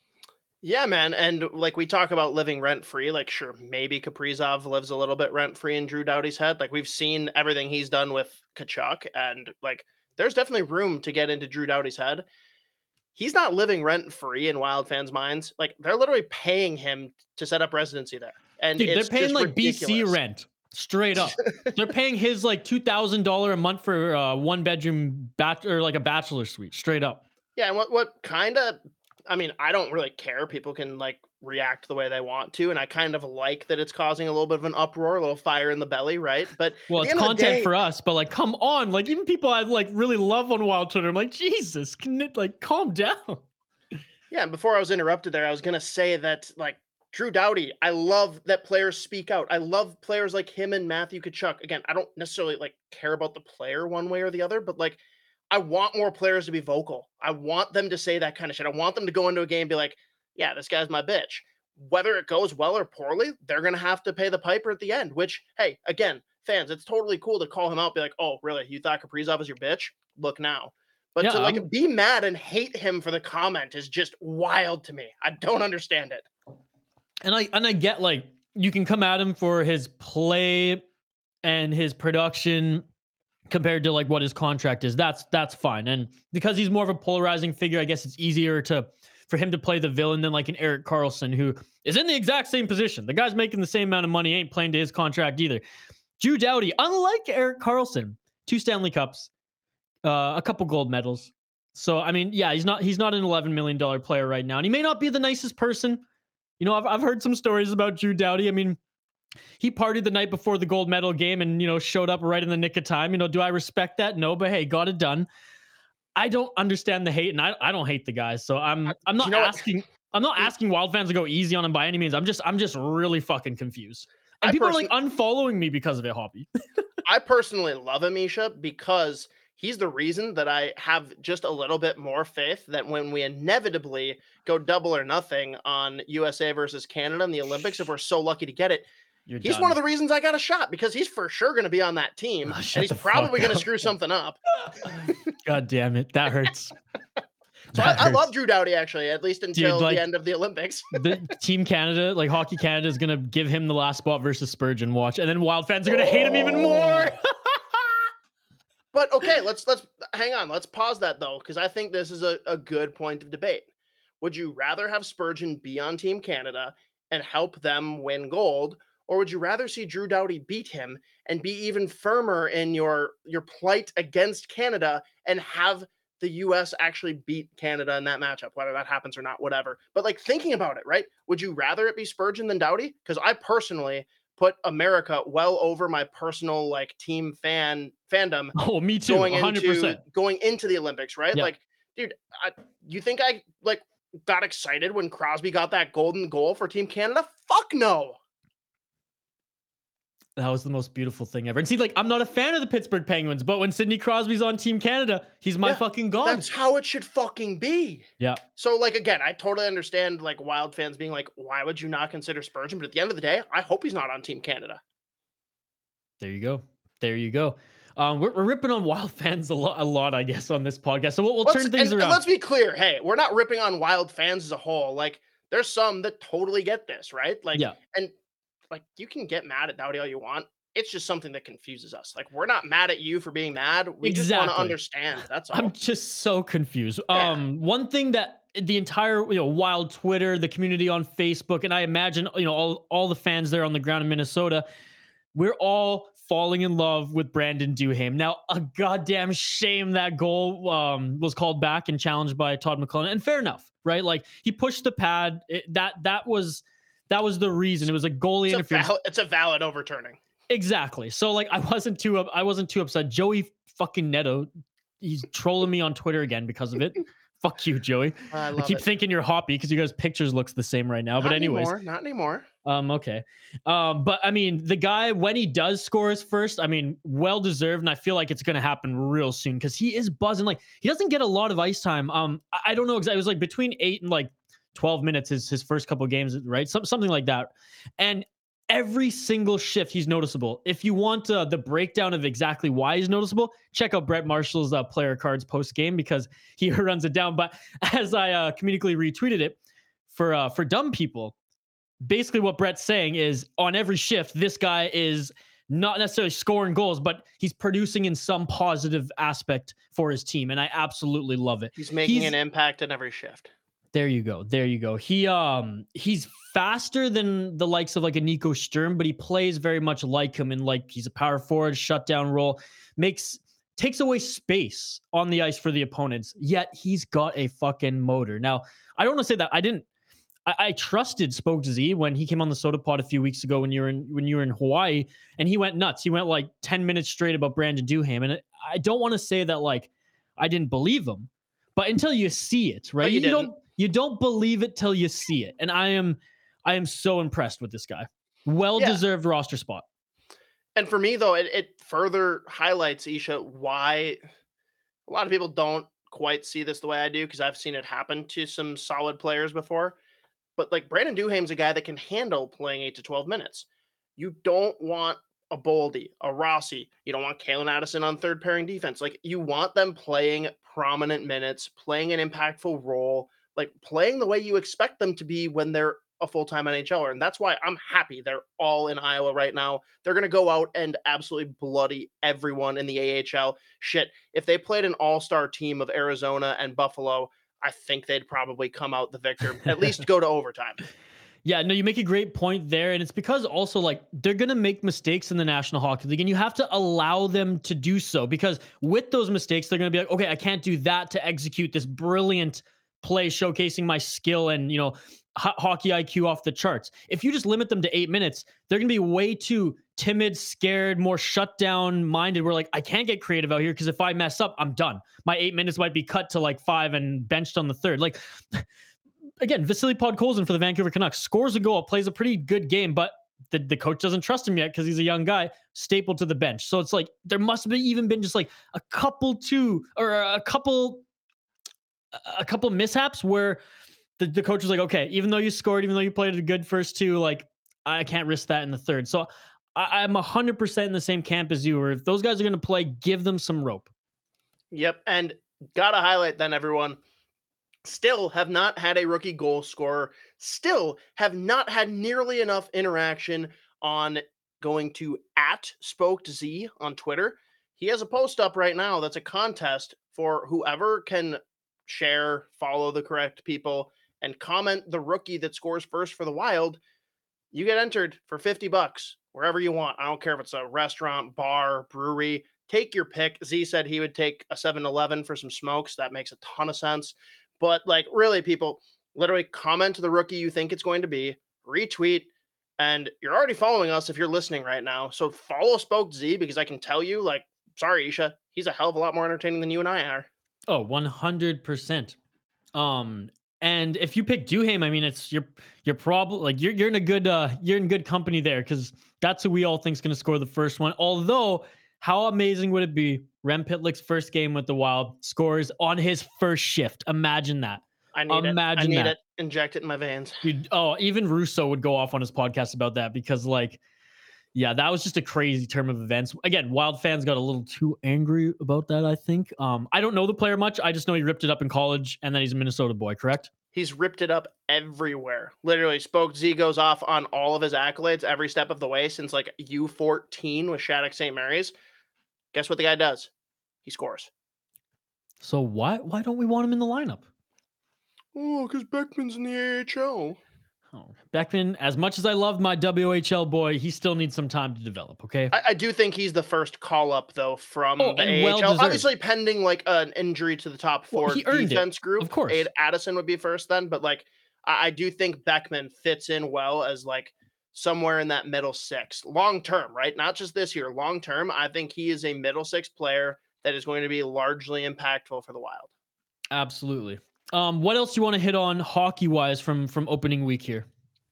Yeah, man. And like we talk about living rent-free, like sure, maybe Kaprizov lives a little bit rent-free in Drew Doughty's head. Like we've seen everything he's done with Tkachuk, and like there's definitely room to get into Drew Doughty's head. He's not living rent-free in Wild fans' minds. Like they're literally paying him to set up residency there. And dude, it's they're paying like ridiculous. BC rent. Straight up. They're paying his like $2,000 a month for one bedroom or like a bachelor suite. Straight up. Yeah, and what kind of, I mean, I don't really care. People can like react the way they want to, and I kind of like that it's causing a little bit of an uproar, a little fire in the belly, right? But well, it's content for us, but like, come on, like even people I like really love on Wild Twitter, I'm like, Jesus, can it like calm down? Yeah, and before I was interrupted there, I was gonna say that like Drew Doughty, I love that players speak out. I love players like him and Matthew Tkachuk. Again, I don't necessarily like care about the player one way or the other, but like I want more players to be vocal. I want them to say that kind of shit. I want them to go into a game and be like, yeah, this guy's my bitch. Whether it goes well or poorly, they're going to have to pay the piper at the end, which, hey, again, fans, it's totally cool to call him out, be like, oh, really? You thought Kaprizov was your bitch? Look now. But to like be mad and hate him for the comment is just wild to me. I don't understand it. And I get like you can come at him for his play and his production compared to like what his contract is. That's fine. And because he's more of a polarizing figure, I guess it's easier to for him to play the villain than like an Erik Karlsson, who is in the exact same position. The guy's making the same amount of money, ain't playing to his contract either. Drew Doughty, unlike Erik Karlsson, 2 Stanley Cups, a couple gold medals. So, I mean, yeah, he's not an $11 million player right now. And he may not be the nicest person. You know, I've heard some stories about Drew Doughty. I mean, he partied the night before the gold medal game and, you know, showed up right in the nick of time. You know, do I respect that? No, but hey, got it done. I don't understand the hate, and I don't hate the guy. So I'm not asking Wild fans to go easy on him by any means. I'm just really fucking confused. And people are like unfollowing me because of it, Hoppy. I personally love him, Isha, because he's the reason that I have just a little bit more faith that when we inevitably go double or nothing on USA versus Canada in the Olympics, if we're so lucky to get it, he's one of the reasons I got a shot, because he's for sure going to be on that team, and he's probably going to screw something up. God damn it. That hurts. So I love Drew Doughty, actually, at least until the end of the Olympics. The Team Canada, like Hockey Canada, is going to give him the last spot versus Spurgeon. Watch. And then Wild fans are going to hate him even more. But okay, let's hang on. Let's pause that, though, because I think this is a good point of debate. Would you rather have Spurgeon be on Team Canada and help them win gold, or would you rather see Drew Doughty beat him and be even firmer in your plight against Canada and have the U.S. actually beat Canada in that matchup, whether that happens or not, whatever. But like thinking about it, right? Would you rather it be Spurgeon than Doughty? Because I personally put America well over my personal like team fandom. Oh, me too. 100%. Going into the Olympics, right? Yeah. Like, dude, you think I like got excited when Crosby got that golden goal for Team Canada? Fuck no. That was the most beautiful thing ever. And see, like, I'm not a fan of the Pittsburgh Penguins, but when Sidney Crosby's on Team Canada, he's my fucking god. That's how it should fucking be. Yeah. So, like, again, I totally understand, like, Wild fans being like, why would you not consider Spurgeon? But at the end of the day, I hope he's not on Team Canada. There you go. There you go. We're ripping on Wild fans a lot, I guess, on this podcast. So we'll turn things around. And let's be clear. Hey, we're not ripping on Wild fans as a whole. Like, there's some that totally get this, right? Like, and like, you can get mad at Doughty all you want. It's just something that confuses us. Like, we're not mad at you for being mad. We just want to understand. That's all. I'm just so confused. One thing that the entire, Wild Twitter, the community on Facebook, and I imagine, all the fans there on the ground in Minnesota, we're all falling in love with Brandon Duhaime. Now, a goddamn shame that goal was called back and challenged by Todd McLellan. And fair enough, right? Like, he pushed the pad. That was the reason. It was a goalie interference. It's a valid overturning. Exactly. So like, I wasn't too upset. Joey fucking Neto, he's trolling me on Twitter again because of it. Fuck you, Joey. I keep thinking you're Hoppy because you guys' pictures looks the same right now. But anyways, not anymore. Okay. But I mean, the guy, when he does score his first, I mean, well deserved, and I feel like it's gonna happen real soon because he is buzzing. Like, he doesn't get a lot of ice time. I don't know exactly. It was like between 8 and like 12 minutes his first couple of games, right? Something like that. And every single shift, he's noticeable. If you want the breakdown of exactly why he's noticeable, check out Brett Marshall's player cards post game because he runs it down. But as I comedically retweeted it for dumb people, basically what Brett's saying is on every shift, this guy is not necessarily scoring goals, but he's producing in some positive aspect for his team, and I absolutely love it. He's making an impact in every shift. There you go. There you go. He's faster than the likes of like a Nico Sturm, but he plays very much like him in like he's a power forward, shutdown role, takes away space on the ice for the opponents. Yet he's got a fucking motor. Now, I don't want to say that I trusted Spoke Z when he came on the Soda Pod a few weeks ago when you were in Hawaii, and he went nuts. He went like 10 minutes straight about Brandon Duhaime, and I don't want to say that like I didn't believe him, but until you see it, right? You don't believe it till you see it. And I am so impressed with this guy. Well-deserved roster spot. And for me, though, it further highlights, Isha, why a lot of people don't quite see this the way I do, because I've seen it happen to some solid players before. But like Brandon Duhaime's a guy that can handle playing 8 to 12 minutes. You don't want a Boldy, a Rossi. You don't want Kalen Addison on third pairing defense. Like, you want them playing prominent minutes, playing an impactful role, like playing the way you expect them to be when they're a full-time NHLer. And that's why I'm happy they're all in Iowa right now. They're going to go out and absolutely bloody everyone in the AHL. Shit, if they played an all-star team of Arizona and Buffalo, I think they'd probably come out the victor, at least go to overtime. Yeah, no, you make a great point there. And it's because also, like, they're going to make mistakes in the National Hockey League, and you have to allow them to do so, because with those mistakes, they're going to be like, okay, I can't do that to execute this brilliant play showcasing my skill and, hockey IQ off the charts. If you just limit them to 8 minutes, they're going to be way too timid, scared, more shut down minded. We're like, I can't get creative out here because if I mess up, I'm done. My 8 minutes might be cut to like 5 and benched on the third. Like, again, Vasily Podkolzin for the Vancouver Canucks scores a goal, plays a pretty good game, but the coach doesn't trust him yet because he's a young guy, stapled to the bench. So it's like there must have even been just like a couple mishaps where the coach was like, okay, even though you scored, even though you played a good first two, like, I can't risk that in the third. So I'm 100% in the same camp as you, where if those guys are going to play, give them some rope. Yep. And got to highlight then, everyone, still have not had a rookie goal scorer, still have not had nearly enough interaction on going to @SpokedZ on Twitter. He has a post up right now that's a contest for whoever can share, follow the correct people, and comment the rookie that scores first for the Wild. You get entered for $50 wherever you want. I don't care if it's a restaurant, bar, brewery. Take your pick. Z said he would take a 7-Eleven for some smokes. That makes a ton of sense. But like, really, people, literally comment the rookie you think it's going to be, retweet, and you're already following us if you're listening right now. So follow Spoke Z, because I can tell you, like, sorry, Isha, he's a hell of a lot more entertaining than you and I are. Oh, 100%. And if you pick Duhaime, I mean, it's you're probably like you're in a good you're in good company there, because that's who we all think is going to score the first one. Although, how amazing would it be? Rem Pitlick's first game with the Wild scores on his first shift. Imagine that. I need it. Inject it in my veins. Dude, even Russo would go off on his podcast about that, because, like, yeah, that was just a crazy term of events. Again, Wild fans got a little too angry about that, I think. I don't know the player much. I just know he ripped it up in college, and then he's a Minnesota boy, correct? He's ripped it up everywhere. Literally, Spoke Z goes off on all of his accolades every step of the way since, like, U14 with Shattuck St. Mary's. Guess what the guy does? He scores. So why don't we want him in the lineup? Oh, because Beckman's in the AHL. Oh, Beckman, as much as I love my WHL boy, he still needs some time to develop, okay? I do think he's the first call-up, though, from the AHL. Well-deserved. Obviously, pending, like, an injury to the top four defense group. Of course. Addison would be first then, but, like, I do think Beckman fits in well as, like, somewhere in that middle six. Long-term, right? Not just this year. Long-term, I think he is a middle six player that is going to be largely impactful for the Wild. Absolutely. What else do you want to hit on hockey-wise from opening week here?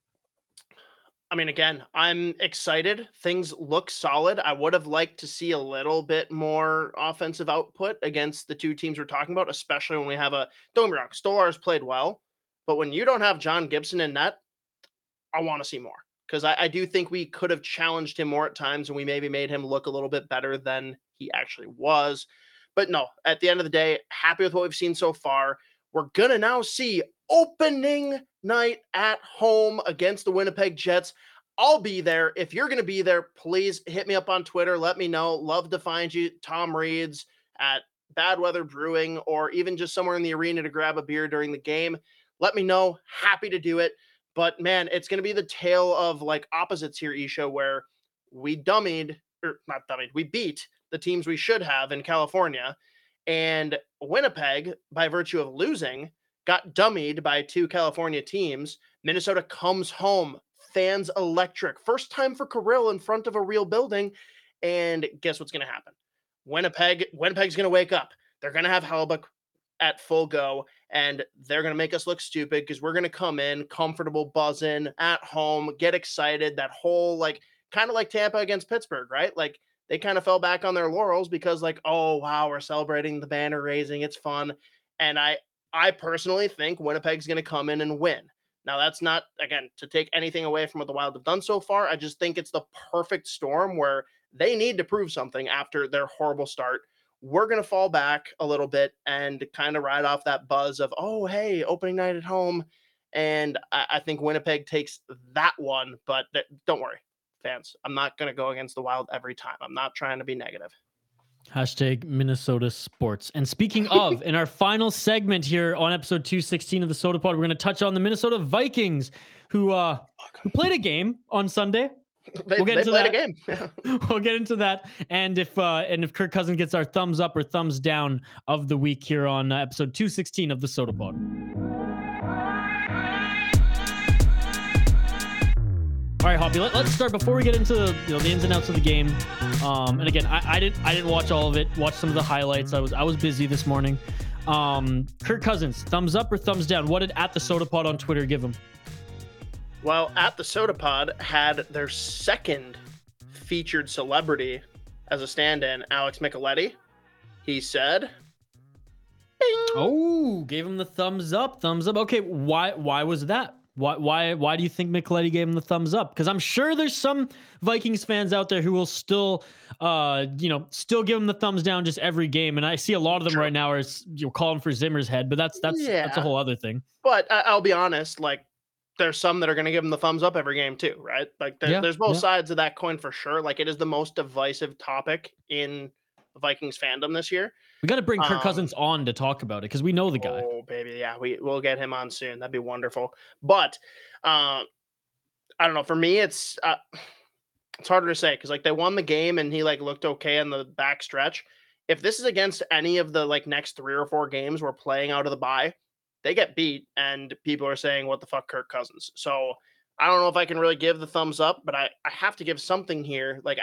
I mean, again, I'm excited. Things look solid. I would have liked to see a little bit more offensive output against the two teams we're talking about, especially when we have don't get me wrong, Stolar's played well, but when you don't have John Gibson in net, I want to see more, because I do think we could have challenged him more at times, and we maybe made him look a little bit better than he actually was. But no, at the end of the day, happy with what we've seen so far. We're going to now see opening night at home against the Winnipeg Jets. I'll be there. If you're going to be there, please hit me up on Twitter. Let me know. Love to find you. Tom Reed's at Bad Weather Brewing, or even just somewhere in the arena to grab a beer during the game. Let me know. Happy to do it. But man, it's going to be the tale of, like, opposites here, Isha, where we we beat the teams we should have in California. And Winnipeg, by virtue of losing, got dummied by two California teams. Minnesota comes home, fans electric. First time for Kirill in front of a real building. And guess what's going to happen? Winnipeg's going to wake up. They're going to have Hellebuyck at full go, and they're going to make us look stupid because we're going to come in comfortable, buzzing at home, get excited. That whole, like, kind of like Tampa against Pittsburgh, right? Like, they kind of fell back on their laurels because, like, oh, wow, we're celebrating the banner raising. It's fun. And I personally think Winnipeg's going to come in and win. Now, that's not, again, to take anything away from what the Wild have done so far. I just think it's the perfect storm where they need to prove something after their horrible start. We're going to fall back a little bit and kind of ride off that buzz of, oh, hey, opening night at home. And I think Winnipeg takes that one. But don't worry, fans. I'm not going to go against the Wild every time. I'm not trying to be negative. Hashtag Minnesota sports. And speaking of, in our final segment here on episode 216 of the Soda Pod, we're going to touch on the Minnesota Vikings, who played a game on Sunday. They played a game. Yeah. We'll get into that, and if Kirk Cousins gets our thumbs up or thumbs down of the week here on episode 216 of the Soda Pod. All right, Hoppy. Let's start before we get into the ins and outs of the game. And again, I didn't watch all of it. Watch some of the highlights. I was busy this morning. Kirk Cousins, thumbs up or thumbs down? What did at the Soda Pod on Twitter give him? Well, at the Soda Pod had their second featured celebrity as a stand-in, Alex Micheletti. He said, "Bing." Oh, gave him the thumbs up. Thumbs up. Okay, why was that? Why do you think Micheletti gave him the thumbs up? Because I'm sure there's some Vikings fans out there who will still still give him the thumbs down just every game. And I see a lot of them right now are calling for Zimmer's head, but that's a whole other thing. But I'll be honest, like, there's some that are going to give him the thumbs up every game too, right? Like there's both sides of that coin for sure. Like it is the most divisive topic in Vikings fandom this year. We got to bring Kirk Cousins on to talk about it because we know the guy. Oh baby, yeah, we'll get him on soon. That'd be wonderful. But I don't know. For me, it's harder to say because like they won the game and he like looked okay in the back stretch. If this is against any of the like next 3 or 4 games we're playing out of the bye, they get beat and people are saying, what the fuck, Kirk Cousins? So I don't know if I can really give the thumbs up, but I have to give something here. Like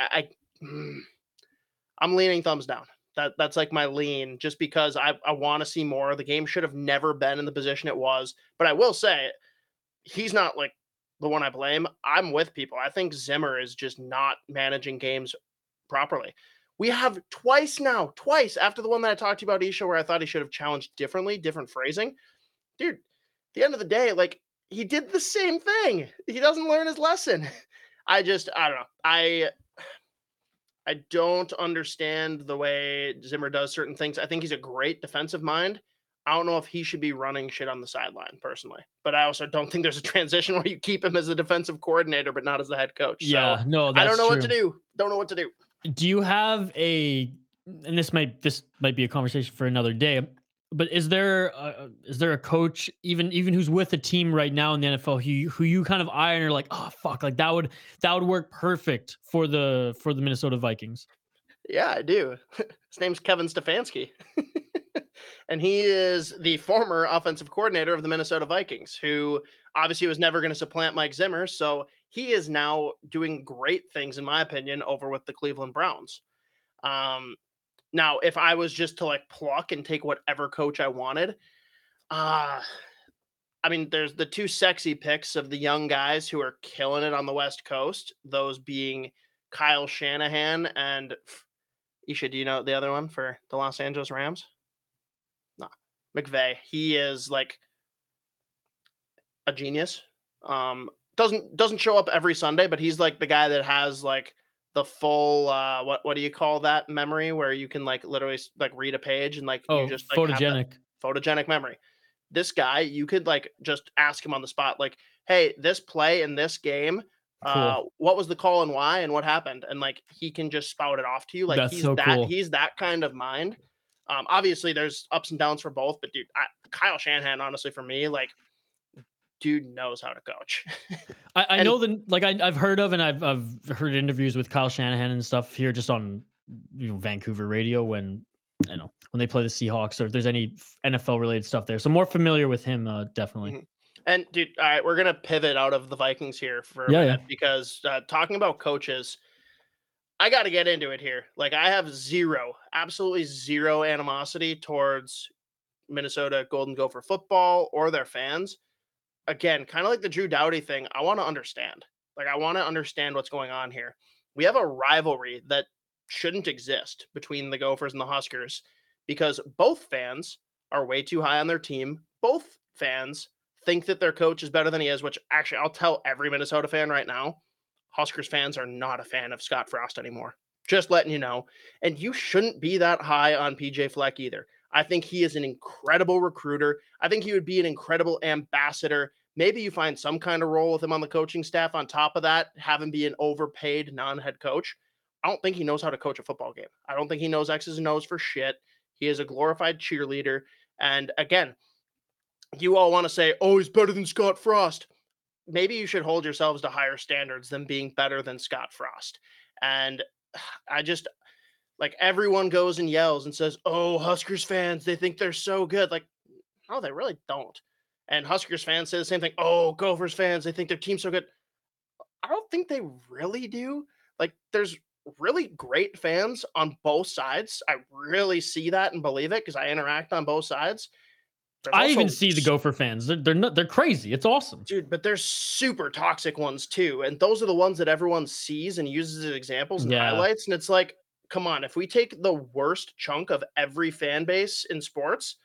I'm leaning thumbs down. That's like my lean just because I want to see more. The game should have never been in the position it was, but I will say he's not like the one I blame. I'm with people. I think Zimmer is just not managing games properly. We have twice after the one that I talked to you about, Isha, where I thought he should have challenged differently, different phrasing. Dude, at the end of the day, like he did the same thing. He doesn't learn his lesson. I don't know. I don't understand the way Zimmer does certain things. I think he's a great defensive mind. I don't know if he should be running shit on the sideline personally, but I also don't think there's a transition where you keep him as a defensive coordinator, but not as the head coach. Yeah, so no, that's I don't know true. what to do. Don't know what to do. Do you have and this might be a conversation for another day, but is there a coach even who's with a team right now in the NFL who you kind of eye and are like, oh fuck, like that would work perfect for the Minnesota Vikings? Yeah, I do. His name's Kevin Stefanski. And he is the former offensive coordinator of the Minnesota Vikings, who obviously was never going to supplant Mike Zimmer. So he is now doing great things, in my opinion, over with the Cleveland Browns. Now, if I was just to like pluck and take whatever coach I wanted, I mean, there's the 2 sexy picks of the young guys who are killing it on the West Coast, those being Kyle Shanahan and Isha, do you know the other one for the Los Angeles Rams? No, McVay. He is like a genius. Doesn't show up every Sunday, but he's like the guy that has like the full what do you call that memory where you can like literally like read a page and like you just like photogenic memory. This guy, you could like just ask him on the spot, like, hey, this play in this game, what was the call and why and what happened? And like he can just spout it off to you. Like That's so cool. He's that kind of mind. Obviously there's ups and downs for both, but dude, Kyle Shanahan, honestly, for me, like, dude knows how to coach. I know that, like, I've heard of, and I've heard interviews with Kyle Shanahan and stuff here just on Vancouver radio when they play the Seahawks, or if there's any NFL related stuff there. So more familiar with him, definitely. Mm-hmm. And dude, all right, we're gonna pivot out of the Vikings here for a minute because talking about coaches, I got to get into it here. Like, I have absolutely zero animosity towards Minnesota Golden Gopher football or their fans. Again, kind of like the Drew Doughty thing, I want to understand. Like, I want to understand what's going on here. We have a rivalry that shouldn't exist between the Gophers and the Huskers because both fans are way too high on their team. Both fans think that their coach is better than he is, which actually I'll tell every Minnesota fan right now, Huskers fans are not a fan of Scott Frost anymore. Just letting you know. And you shouldn't be that high on PJ Fleck either. I think he is an incredible recruiter. I think he would be an incredible ambassador. Maybe you find some kind of role with him on the coaching staff on top of that, have him be an overpaid non-head coach. I don't think he knows how to coach a football game. I don't think he knows X's and O's for shit. He is a glorified cheerleader. And again, you all want to say, oh, he's better than Scott Frost. Maybe you should hold yourselves to higher standards than being better than Scott Frost. And I just, like, everyone goes and yells and says, oh, Huskers fans, they think they're so good. Like, no, they really don't. And Huskers fans say the same thing. Oh, Gophers fans, they think their team's so good. I don't think they really do. Like, there's really great fans on both sides. I really see that and believe it because I interact on both sides. I even see the Gopher fans. They're crazy. It's awesome. Dude, but there's super toxic ones too. And those are the ones that everyone sees and uses as examples and highlights. And it's like, come on, if we take the worst chunk of every fan base in sports,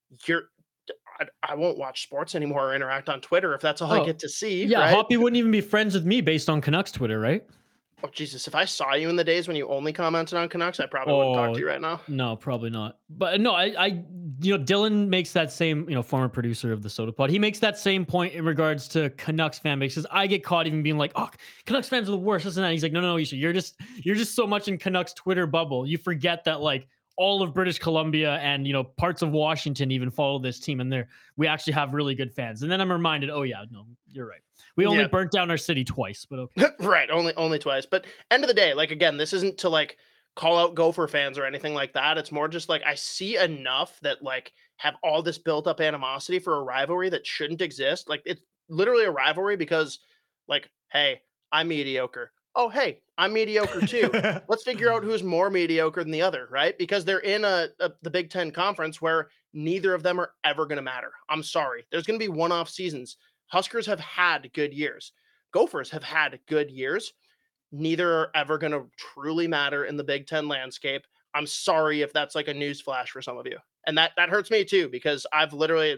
I won't watch sports anymore or interact on Twitter if that's all I get to see. Yeah, right? Hoppy wouldn't even be friends with me based on Canucks Twitter, right? Oh, Jesus. If I saw you in the days when you only commented on Canucks, I probably wouldn't talk to you right now. No, probably not. But no, I Dylan makes that same, former producer of the Soda Pod. He makes that same point in regards to Canucks fan bases. I get caught even being like, oh, Canucks fans are the worst. Isn't that? He's like, no, Isha, you're just so much in Canucks Twitter bubble. You forget that like all of British Columbia and, parts of Washington even follow this team. And we actually have really good fans. And then I'm reminded, oh yeah, no, you're right. We only burnt down our city twice, but okay. Right. Only twice. But end of the day, like, again, this isn't to like call out Gopher fans or anything like that. It's more just like, I see enough that like have all this built up animosity for a rivalry that shouldn't exist. Like, it's literally a rivalry because like, hey, I'm mediocre. Oh, hey, I'm mediocre too. Let's figure out who's more mediocre than the other, right? Because they're in the Big Ten conference where neither of them are ever going to matter. I'm sorry. There's going to be one-off seasons. Huskers have had good years. Gophers have had good years. Neither are ever going to truly matter in the Big Ten landscape. I'm sorry if that's like a news flash for some of you. And that hurts me too, because I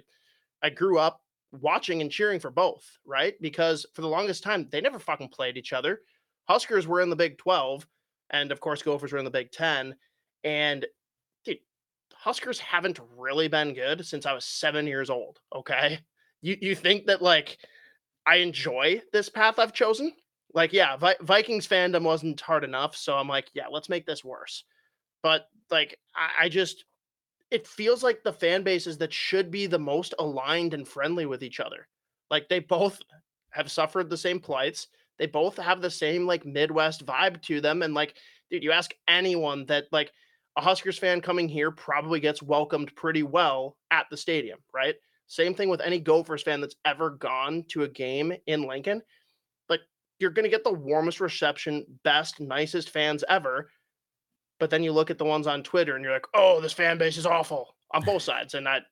grew up watching and cheering for both, right? Because for the longest time, they never fucking played each other. Huskers were in the Big 12, and of course, Gophers were in the Big 10. And dude, Huskers haven't really been good since I was 7 years old, okay? You think that, like, I enjoy this path I've chosen? Like, yeah, Vikings fandom wasn't hard enough, so I'm like, yeah, let's make this worse. But, like, I just, it feels like the fan bases that should be the most aligned and friendly with each other. Like, they both have suffered the same plights. They both have the same, like, Midwest vibe to them. And, like, dude, you ask anyone that, like, a Huskers fan coming here probably gets welcomed pretty well at the stadium, right? Same thing with any Gophers fan that's ever gone to a game in Lincoln. Like, you're going to get the warmest reception, best, nicest fans ever. But then you look at the ones on Twitter and you're like, oh, this fan base is awful on both sides. And I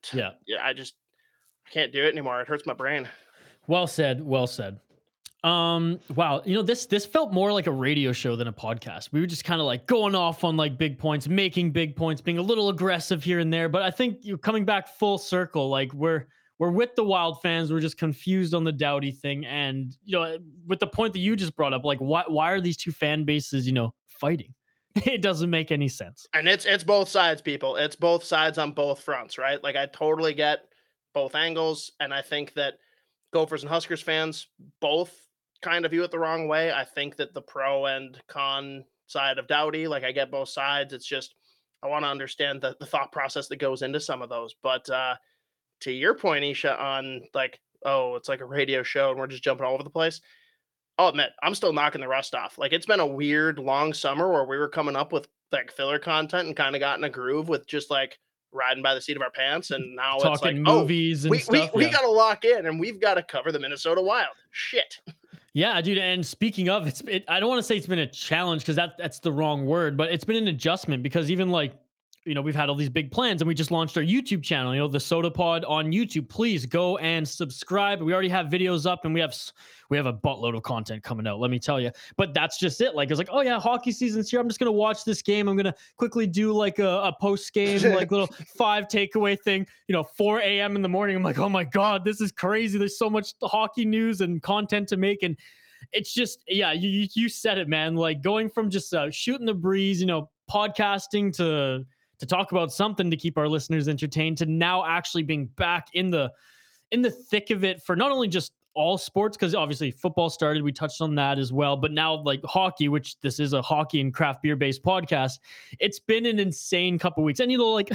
can't do it anymore. It hurts my brain. Well said. Well said. Wow. This felt more like a radio show than a podcast. We were just kind of like going off on like big points, making big points, being a little aggressive here and there. But I think you're coming back full circle. Like we're with the Wild fans. We're just confused on the Doughty thing. And, with the point that you just brought up, like why are these two fan bases, fighting? It doesn't make any sense. And it's both sides, people. It's both sides on both fronts, right? Like, I totally get both angles. And I think that Gophers and Huskers fans both kind of view it the wrong way. I think that the pro and con side of Doughty, like, I get both sides. It's just, I want to understand the thought process that goes into some of those. But to your point, Isha, on like, oh, it's like a radio show and we're just jumping all over the place. I'll admit, I'm still knocking the rust off. Like, it's been a weird long summer where we were coming up with like filler content and kind of got in a groove with just like riding by the seat of our pants. And now talking it's like movies and stuff. We got to lock in and we've got to cover the Minnesota Wild. Shit. Yeah, dude. And speaking of, I don't want to say it's been a challenge because that's the wrong word, but it's been an adjustment because even like, we've had all these big plans and we just launched our YouTube channel, the Soda Pod on YouTube. Please go and subscribe. We already have videos up and we have a buttload of content coming out, let me tell you. But that's just it. Like, it's like, oh yeah, hockey season's here. I'm just going to watch this game. I'm going to quickly do like a post game, like little 5 takeaway thing, 4 a.m. in the morning. I'm like, oh my God, this is crazy. There's so much hockey news and content to make. And it's just, yeah, you said it, man. Like going from just shooting the breeze, podcasting to talk about something to keep our listeners entertained to now actually being back in the thick of it for not only just all sports, because obviously football started. We touched on that as well. But now like hockey, which this is a hockey and craft beer based podcast, it's been an insane couple weeks. And, like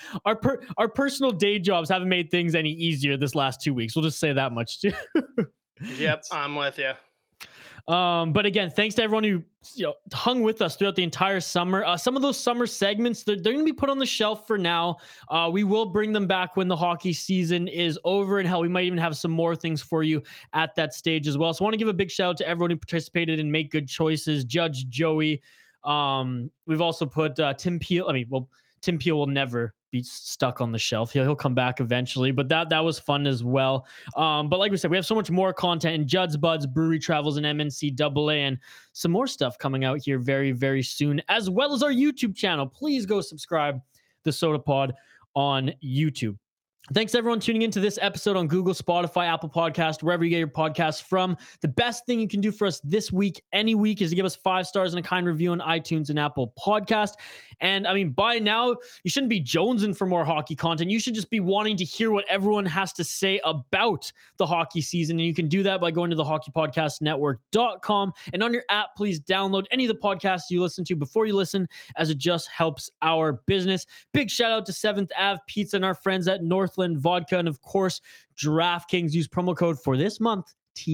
our personal day jobs haven't made things any easier this last 2 weeks. We'll just say that much too. Yep, I'm with you. But again, thanks to everyone who hung with us throughout the entire summer. Some of those summer segments, they're going to be put on the shelf for now. We will bring them back when the hockey season is over, and hell, we might even have some more things for you at that stage as well. So I want to give a big shout out to everyone who participated in Make Good Choices, Judge Joey. We've also put Tim Peel. Tim Peel will never be stuck on the shelf. He'll come back eventually, but that was fun as well. But like we said, we have so much more content in Judd's Buds, Brewery Travels, and MNCAA, and some more stuff coming out here very, very soon, as well as our YouTube channel. Please go subscribe the Soda Pod on YouTube. Thanks to everyone tuning into this episode on Google, Spotify, Apple Podcast, wherever you get your podcasts from. The best thing you can do for us this week, any week, is to give us 5 stars and a kind review on iTunes and Apple Podcast. And by now, you shouldn't be jonesing for more hockey content. You should just be wanting to hear what everyone has to say about the hockey season. And you can do that by going to thehockeypodcastnetwork.com. And on your app, please download any of the podcasts you listen to before you listen, as it just helps our business. Big shout out to 7th Ave Pizza and our friends at Northland Vodka. And of course, DraftKings. Use promo code for this month,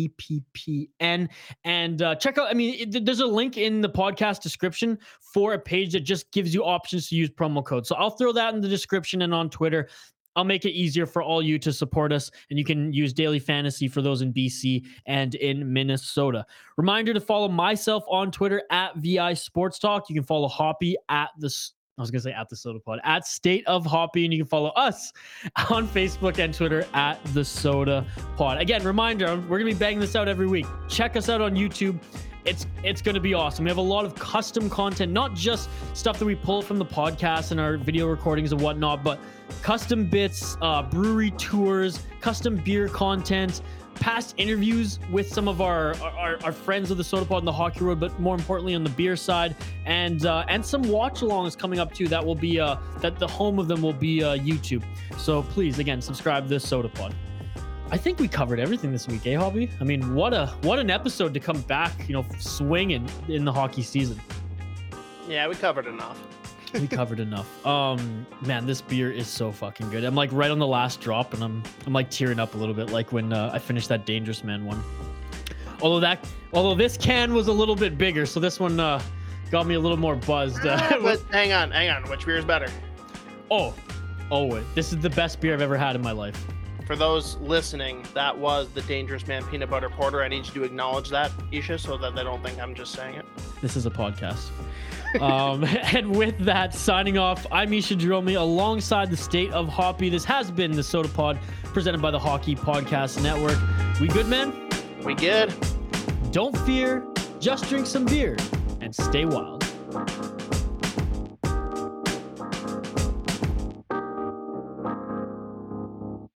TPPN, and check out, there's a link in the podcast description for a page that just gives you options to use promo code. So I'll throw that in the description and on Twitter. I'll make it easier for all you to support us, and you can use Daily Fantasy for those in BC and in Minnesota. Reminder to follow myself on Twitter at VI Sports Talk. You can follow Hoppy at the Soda Pod, at State of Hoppy, and you can follow us on Facebook and Twitter at the Soda Pod. Again, reminder, we're gonna be banging this out every week. Check us out on YouTube. It's going to be awesome. We have a lot of custom content, not just stuff that we pull from the podcast and our video recordings and whatnot, but custom bits, brewery tours, custom beer content, past interviews with some of our friends of the Soda Pod and the Hockey Road, but more importantly on the beer side, and some watch-alongs coming up too. That will be that the home of them will be YouTube. So please, again, subscribe to this Soda Pod. I think we covered everything this week, Hobby? What an episode to come back, swinging in the hockey season. Yeah, we covered enough. We covered enough. Man, this beer is so fucking good. I'm like right on the last drop, and I'm like tearing up a little bit, like when I finished that Dangerous Man one. Although this can was a little bit bigger, so this one got me a little more buzzed. But hang on. Which beer is better? This is the best beer I've ever had in my life. For those listening, that was the Dangerous Man Peanut Butter Porter. I need you to acknowledge that, Isha, so that they don't think I'm just saying it. This is a podcast. And with that, signing off, I'm Isha Jerome alongside the State of Hoppy. This has been the Soda Pod, presented by the Hockey Podcast Network. We good, man? We good. Don't fear, just drink some beer and stay wild.